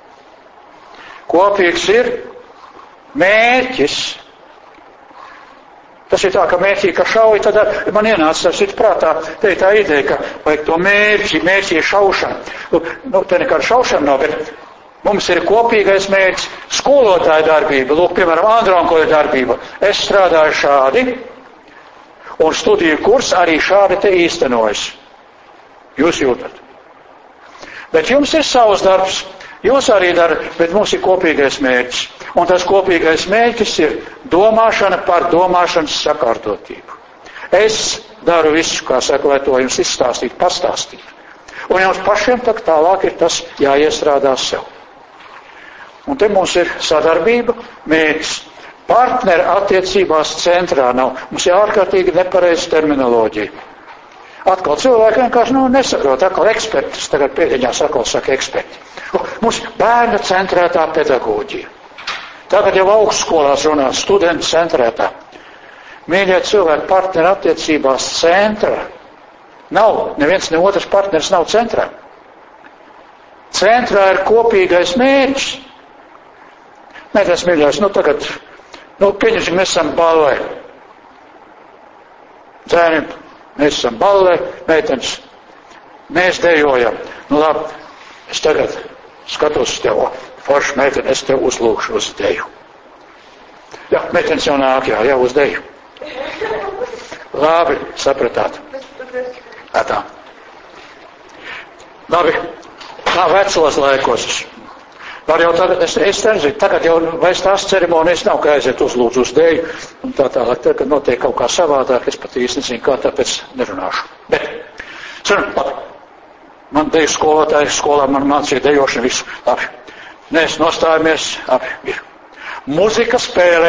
Kopīgs ir mērķis. Tas ir tā, ka mērķī, ka šauj, tad man ienāca tas ir prātā, te ir tā ideja, ka vajag to mērķi ir šaušana. Te nekāda šaušana nav, bet mums ir kopīgais mērķis, skolotāja darbība, piemēram, Andronkoja darbība. Es strādāju šādi, un studiju kurs arī šādi te īstenojas. Jūs jūtat. Bet jums ir savs darbs, jūs arī darat, bet mums ir kopīgais mērķis. Un tas kopīgais mērķis ir domāšana par domāšanas sakārtotību. Es daru visu, kā saka, lai to jums izstāstītu, pastāstītu. Un jums pašiem tālāk ir tas jāiestrādā sev. Un te mums ir sadarbība, mērķis. Partneri attiecībās centrā nav. Mums ir ārkārtīgi nepareiza terminoloģija. Atkal cilvēki vienkārši nesaprot, atkal eksperti, tagad pēdiņās atkal saka eksperti. Mums bērna centrētā pedagoģija. Tagad jau augstskolās runā studenti centrētā. Mīļie cilvēki, partneri attiecībās centrā. Nav, neviens ne otrs partneris nav centrā. Centrā ir kopīgais mērķis. Nē, tas mīļais, tagad, pieņemsim, mēs esam ballē. Dzēnim, mēs esam ballē, meitenes, mēs dejojam. Labi, es tagad skatos uz tevi, forši meiteni, es tev uzlūkšu uz deju. Jā, meitenes jau nāk, jā, uz deju. Labi, sapratāt. Tā. Labi, kā vecos laikos. Var jau tagad, es nezinu, tagad jau vairs tās ceremonijas nav, ka aiziet uzlūdzu uz deju, un tā tālāk, tagad notiek kaut kā savādāk, es pat īsti nezinu, kā, tāpēc nerunāšu. Bet, labi, man deju skolotāji, skolā man mācīja dejošanu visu, labi. Mēs nostājamies, labi, ir. Muzika spēlē.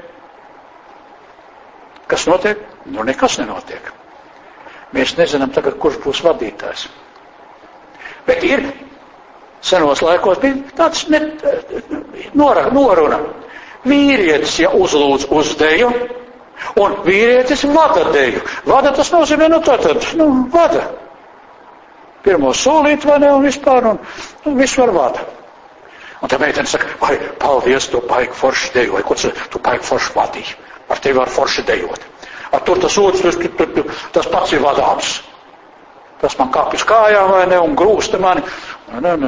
Kas notiek? Nekas nenotiek. Mēs nezinām tagad, kurš būs vadītājs. Bet ir, senos laikos bija tāds noruna. Vīrietis, ja uzlūdz uz deju, un vīrietis vada deju. Vada tas nozīmē, vada. Pirmo solīt, vai ne, un vispār, un visu var vada. Un tā meitene saka, vai, paldies, tu paigi forši dejoji, ko tu paigi forši vadīji. Ar tevi var forši dejot. Ar tur tas otrs, tas pats ir vadāms. Tas man kāp uz kājām, vai ne, un grūsta mani. Ne.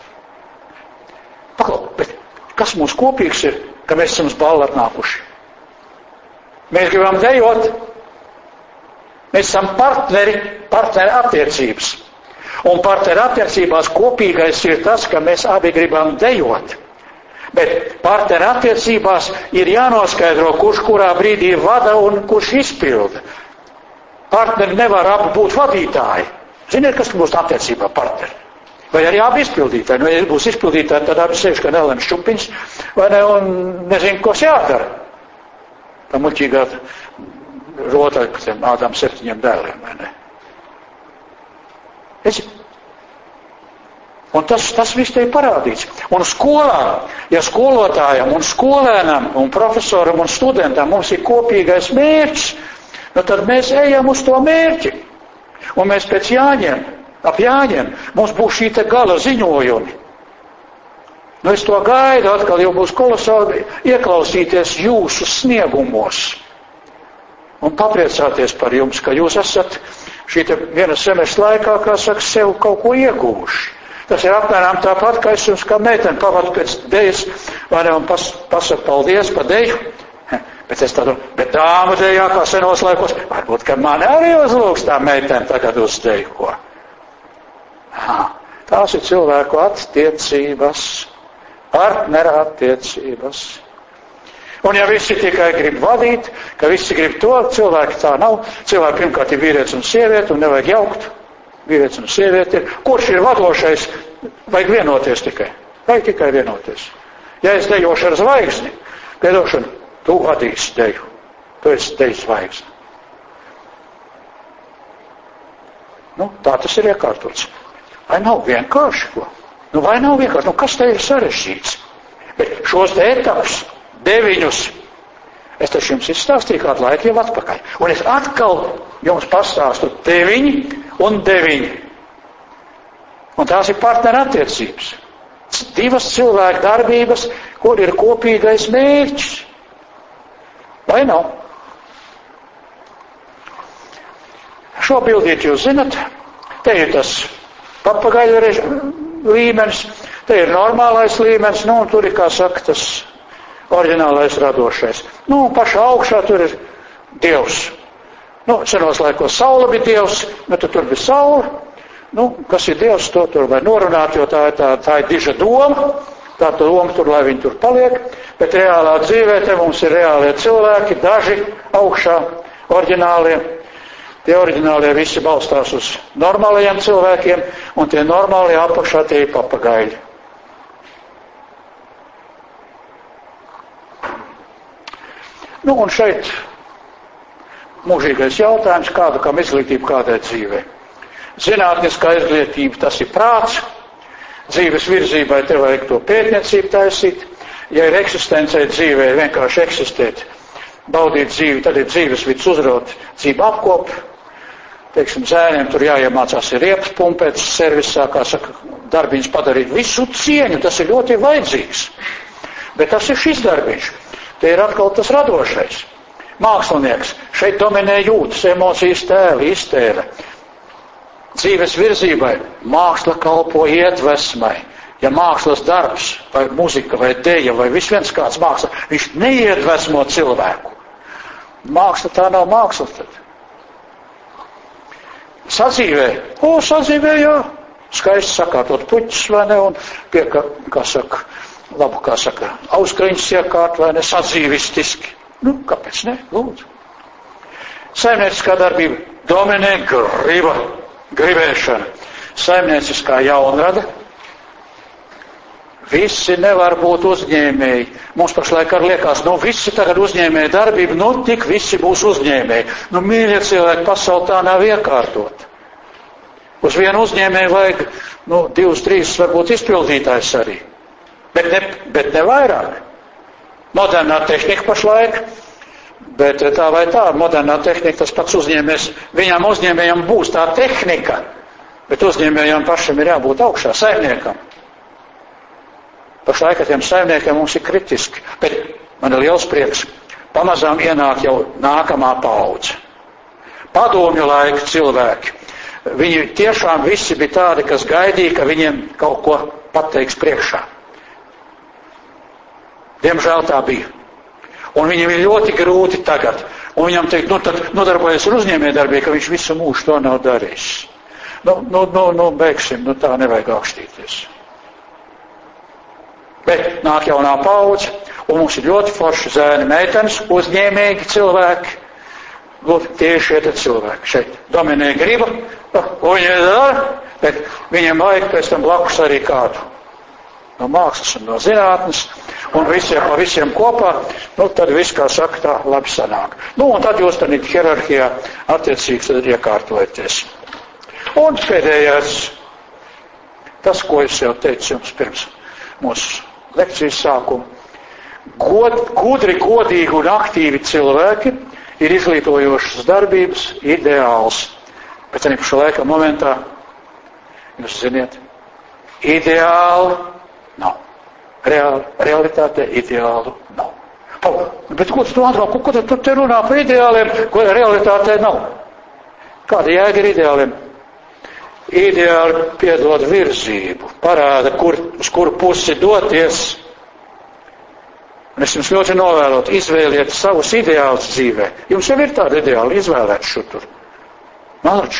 Paklau, bet kas mums kopīgs ir, ka mēs esam uz balli atnākuši? Mēs gribam dejot. Mēs esam partneri attiecības. Un partneri attiecībās kopīgais ir tas, ka mēs abi gribam dejot. Bet partneri attiecībās ir jānoskaidro, kurš kurā brīdī vada un kurš izpilda. Partneri nevar abi būt vadītāji. Ziniet, kas būs attiecībā partneri? Vai arī abi izpildītāji? Ja būs izpildītāji, tad abi sēž, ka nelem šķupiņš, vai ne, un nezinu, ko jādara. Tā muļķīgā rotaļa par tiem ādām 7 dēliem, vai ne? Un tas viss te ir parādīts. Un skolā, ja skolotājam un skolēnam un profesoram un studentam mums ir kopīgais mērķis, tad mēs ejam uz to mērķi. Un mēs pēc ap Jāņiem, mums būs šī te gala ziņojumi. Es to gaidu, atkal jau būs kolosāli ieklausīties jūsu sniegumos. Un papriecāties par jums, ka jūs esat šī te viena semestra laikā, kā saka, sev kaut ko iegūši. Tas ir apmēram tāpat, ka es jums kā meiteni pavadu pēc dejas, vai ne, un pasaku paldies par deju. Bet es tādu, bet dāma dejā, kā senos laikos, varbūt, ka mani arī uzlūks tā meiteni tagad uz deju, ko. Tās ir cilvēku attiecības, partnera attiecības. Un ja visi tikai grib vadīt, ka visi grib to, cilvēki tā nav. Cilvēki pirmkārt ir vīrietis un sieviete, un nevajag jaukt. Vīrietis un sieviete ir. Kurš ir vadošais? Vajag vienoties tikai. Vajag tikai vienoties. Ja es dejošu ar zvaigzni, piedošanu, tu vadīsi deju. Tu esi dejas zvaigzni. Tā tas ir iekārtots. Vai nav vienkārši ko? Vai nav vienkārši? Kas te ir sarežģīts? Bet šos te etapus, 9, es taču jums izstāstīju kādu laiku jau atpakaļ. Un es atkal jums pastāstu 9 un 9. Un tās ir partneru attiecības. 2 cilvēku darbības, kur ir kopīgais mērķis. Vai nav? Šo bildīt jūs zinat, te ir tas papagaļu līmenis, te ir normālais līmenis, un tur ir, kā saka, tas oriģinālais radošais. Pašā augšā tur ir Dievs. Senos laikos saule bija Dievs, bet tur bija saule. Kas ir Dievs, to tur var norunāt, jo tā ir diža doma. Tā doma tur, lai viņi tur paliek. Bet reālā dzīvē te mums ir reālie cilvēki, daži augšā, oriģinālie. Tie oriģinālie visi balstās uz normālajiem cilvēkiem, un tie normālie apakšā tie ir papagaļi. Nu, un šeit mūžīgais jautājums, kādu kam izglītību kādai dzīvē. Zinātniskā izglītība, tas ir prāts, dzīves virzībai te vajag to pētniecību taisīt, ja ir eksistencei dzīvē, vienkārši eksistēt, baudīt dzīvi, tad ir dzīves vids uzraut, dzīvi apkop, teiksim, zēniem tur jāiemācās ir riepas pumpēt servisā, kā saka, darbiņš padarīt visu cieņu, tas ir ļoti vajadzīgs, bet tas ir šis darbiņš, te ir atkal tas radošais. Mākslinieks, šeit dominē jūtas, emocijas, tēli, iztēle. Dzīves virzībai māksla kalpo iedvesmai. Ja mākslas darbs, vai muzika, vai deja, vai viss viens kāds māksla, viņš neiedvesmo cilvēku. Māksla tā nav māksla tad. Sadzīvē, sadzīvē, jā, skaisti sakārtot puķus, vai ne, un pie, kā saka, auskriņas iekārt, vai ne, sadzīvistiski. Nu, kāpēc ne? Lūdzu. Saimnieciskā darbība dominē gribēšana. Saimnieciskā jaunrada. Visi nevar būt uzņēmēji. Mums pašlaik arī liekas, visi tagad uzņēmēji darbība, tik visi būs uzņēmēji. Mīļie cilvēki, pasauli tā nav iekārtot. Uz vienu uzņēmēju vajag, 2, 3 varbūt izpildītājs arī. Bet ne vairāk. Modernā tehnika pašlaik, bet tā vai tā, modernā tehnika, tas pats uzņēmējs, uzņēmējam būs tā tehnika, bet uzņēmējam pašam ir jābūt augšā, saimniekam. Pašlaik ar tiem saimniekiem mums ir kritiski, bet man ir liels prieks, pamazām ienāk jau nākamā paudze. Padomju laika cilvēki, viņi tiešām visi bija tādi, kas gaidīja, ka viņiem kaut ko pateiks priekšā. Diemžēl tā bija. Un viņam ir ļoti grūti tagad. Un viņam teikt, tad nodarbojas ar uzņēmējdarbību, ka viņš visu mūžu to nav darījis. Beigsim, tā nevajag augštīties. Bet nāk jaunā paudze, un mums ir ļoti forši zēni meitenes, uzņēmēji cilvēki. Tieši šie cilvēki šeit dominē griba, viņi dara, bet viņiem vajag pēc tam blakus arī kādu. No mākslas un no zinātnes, un visiem kopā, tad viss, kā saka, tā labi sanāk. Un tad jūs tad hierarhijā attiecīgs iekārtojaties. Un pēdējais, tas, ko es jau teicu jums pirms mūsu lekcijas sākuma, gudri, godīgi un aktīvi cilvēki ir izglītojošas darbības ideāls. Bet arī pašā laika momentā, jūs ziniet, ideāli nav. Realitāte ideālu nav. Bet ko tu atrāk, ko tu te runā par ideāliem, ko realitātē nav? Kāda jēga ir ideāliem? Ideāli piedod virzību, parāda, uz kuru pusi doties. Un es jums ļoti novēlotu, izvēliet savus ideālus dzīvē. Jums jau ir tāda ideāli izvēlēt šutur. Malči.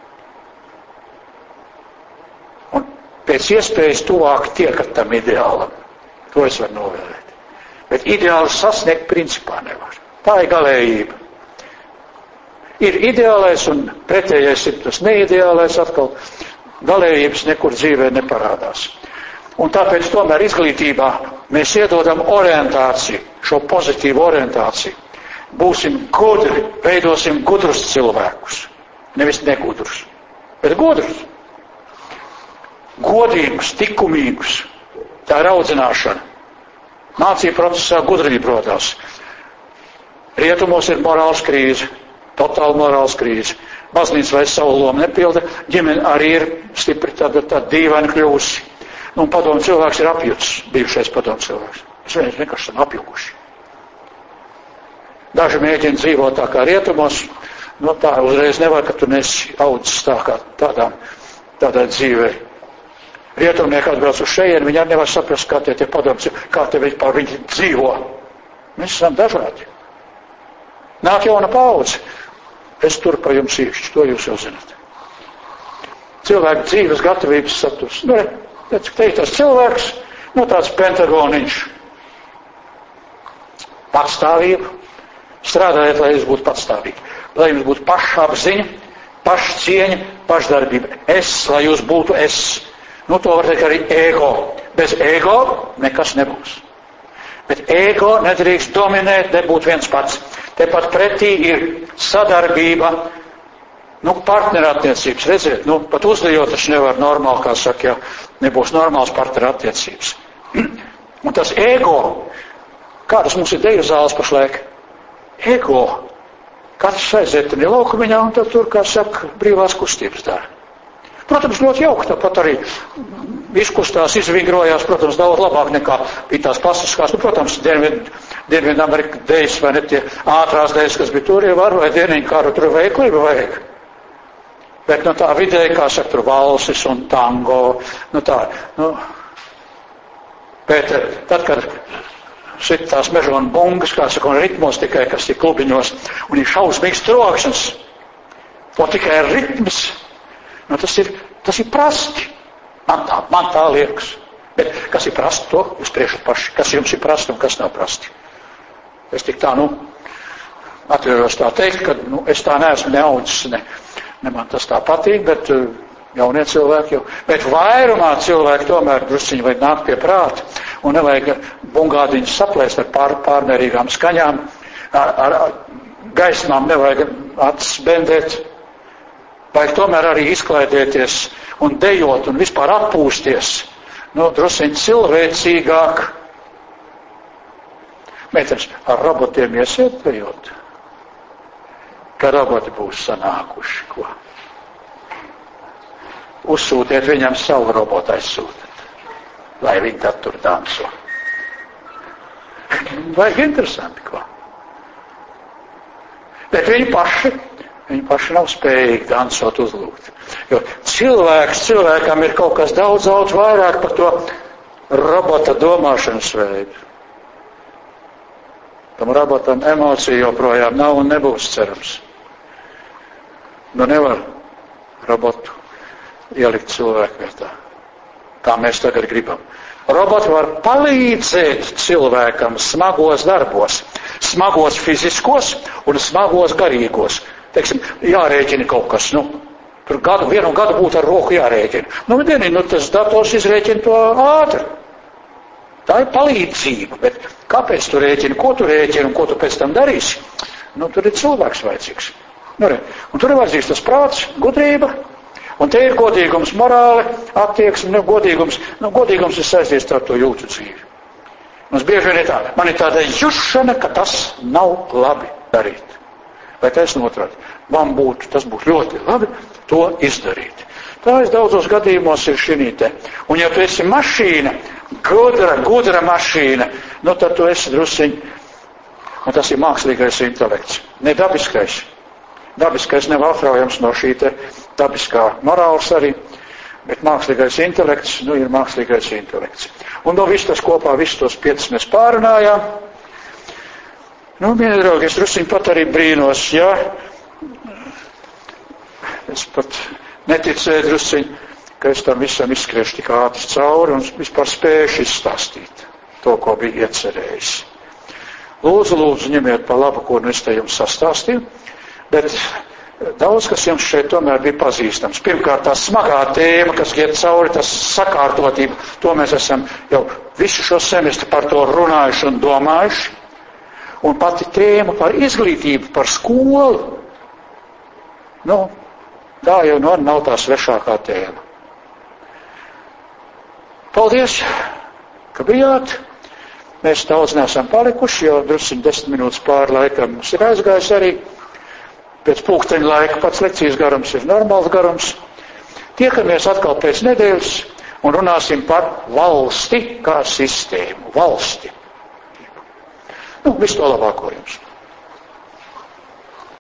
Un pēc iespējas tuvāk tiekat tam ideālam. To es varu novēlēt. Bet ideāli sasniegt principā nevar. Tā ir galējība. Ir ideālais un pretējais ir tas neideālais atkal. Galējības nekur dzīvē neparādās. Un tāpēc tomēr izglītībā mēs iedodam orientāciju, šo pozitīvu orientāciju. Būsim gudri, veidosim gudrus cilvēkus. Nevis negudrus, bet gudrus. Godīgus, likumīgus. Tā ir audzināšana. Mācību procesā gudrība rodās. Rietumos ir morāls krīze, totāla morāls krīze. Baznīca vairs savu lomu nepilda, ģimene arī ir stipri tāda dīvaina kļūsi. Un padomu cilvēks ir apjuts, bijušais padomu cilvēks. Es vienkārši esam apjukuši. Daži mēģina dzīvot tā kā rietumos, tā uzreiz nevar, ka tu nesi audzis tā kā tādā dzīvē. Rietumnieki atbrauc uz šejienu, viņi arī nevar saprast, kā tie padomu, kā te viņi dzīvo. Mēs esam dažādi. Nāk jauna paudze. Es tur pa jums īkšķi, to jūs jau zināt. Cilvēku dzīves gatavības saturs. Tas cilvēks, tāds pentagoniņš. Patstāvība. Strādājiet, lai jūs būtu patstāvīgi. lai jums būtu pašapziņa, pašcieņa, pašdarbība. Lai jūs būtu es. Nu, to var teikt arī ego. Bez ego nekas nebūs. Bet ego nedrīkst dominēt, nebūt viens pats. Tepat pretī ir sadarbība, partnerattiecības. Redziet, pat uzlījot taču nevar normāli, kā saka, ja nebūs normāls partnerattiecības. Un tas ego, kādas mums ir deju zāles pašlaik? Ego. Katrs aiziet tur laukumiņā un tad tur, kā saka, brīvās kustības dara. Protams, ļoti jauki, tāpat arī izkustās, izvingrojās, protams, daudz labāk nekā bija tās klasiskās. Protams, Dienvidamerika dejas vai ne tie ātrās dejas, kas bija tur, ja var, vai dieniņu kāru tur veiklība vajag. Bet tā vidēji, kā saka, tur valsis un tango, Bet tad, kad šit tās mežona bungas, kā saka, un ritmos tikai, kas ir klubiņos, un ir šausmīgs trokšņs, un tikai ritms, tas ir prasti. Man tā liekas. Bet kas ir prasti, to jūs priekšat paši. Kas jums ir prasti un kas nav prasti. Es tik tā, atļaujos tā teikt, ka, es tā neesmu neaudzis, ne man tas tā patīk, bet jaunie cilvēki jau. Bet vairumā cilvēki tomēr drusciņi vajag nākt pie prāta un nevajag bungādiņus saplēst ar pārmērīgām skaņām, ar gaismām nevajag acis bendēt. Vajag tomēr arī izklaidēties un dejot un vispār atpūsties. Drusciņi cilvēcīgāk. Meitenes, ar robotiem iesiet dejot? Ka roboti būs sanākuši, ko? Uzsūtiet viņam savu robotu aizsūtiet, lai viņi tad tur danso. Vajag interesanti, ko? Bet viņi paši nav spējīgi dansot uzlūgt. Jo cilvēkam ir kaut kas daudz vairāk par to robota domāšanas veidu. Tam robotam emociju joprojām nav un nebūs cerams. Nevar robotu ielikt cilvēku vietā. Kā mēs tagad gribam. Roboti var palīdzēt cilvēkam smagos darbos. Smagos fiziskos un smagos garīgos. Teiksim, jārēķina kaut kas, tur vienu gadu būtu ar roku jārēķina. Tas dators izrēķina to ātri. Tā ir palīdzība, bet kāpēc tu rēķini, ko tu rēķini un ko tu pēc tam darīsi? Tur ir cilvēks vajadzīgs. Un tur ir vajadzīgs tas prāts, gudrība, un te ir godīgums, morāli, attieksme, godīgums. Godīgums ir saistīts ar to jūtu dzīvi. Mums bieži vien ir tā, man ir tāda jušana, ka tas nav labi darīt. Vai taisn otrādi? Tas būtu ļoti labi to izdarīt. Tā daudzos gadījumos ir šī te. Un ja tu esi mašīna, gudra mašīna, tad tu esi drusiņi, un tas ir mākslīgais intelekts. Ne dabiskais. Dabiskais nav atraujams no šī te dabiskā morāls arī, bet mākslīgais intelekts, ir mākslīgais intelekts. Un viss tas kopā, visus tos 5 mēs pārunājām. Mīļie draugi, es drusiņi pat arī brīnos, jā. Es pat neticēju drusiņi, ka es tam visam izskriešu tik ātri cauri un vispār spējuši izstāstīt to, ko bija iecerējis. Lūdzu, ņemiet pa labu, ko es te jums sastāstīju, bet daudz, kas jums šeit tomēr bija pazīstams. Pirmkārt, tā smagā tēma, kas iet cauri, tas sakārtotība, to mēs esam jau visu šo semestri par to runājuši un domājuši. Un pati tēma par izglītību, par skolu, tā jau nav tā svešākā tēma. Paldies, ka bijāt. Mēs daudz neesam palikuši, jo drusciņi 10 minūtes pāri laikam mums ir aizgājis arī. Pēc pulksteņa laika pats lekcijas garums ir normāls garums. Tiekamies atkal pēc nedēļas un runāsim par valsti kā sistēmu. Valsti. Visu to labāko jums.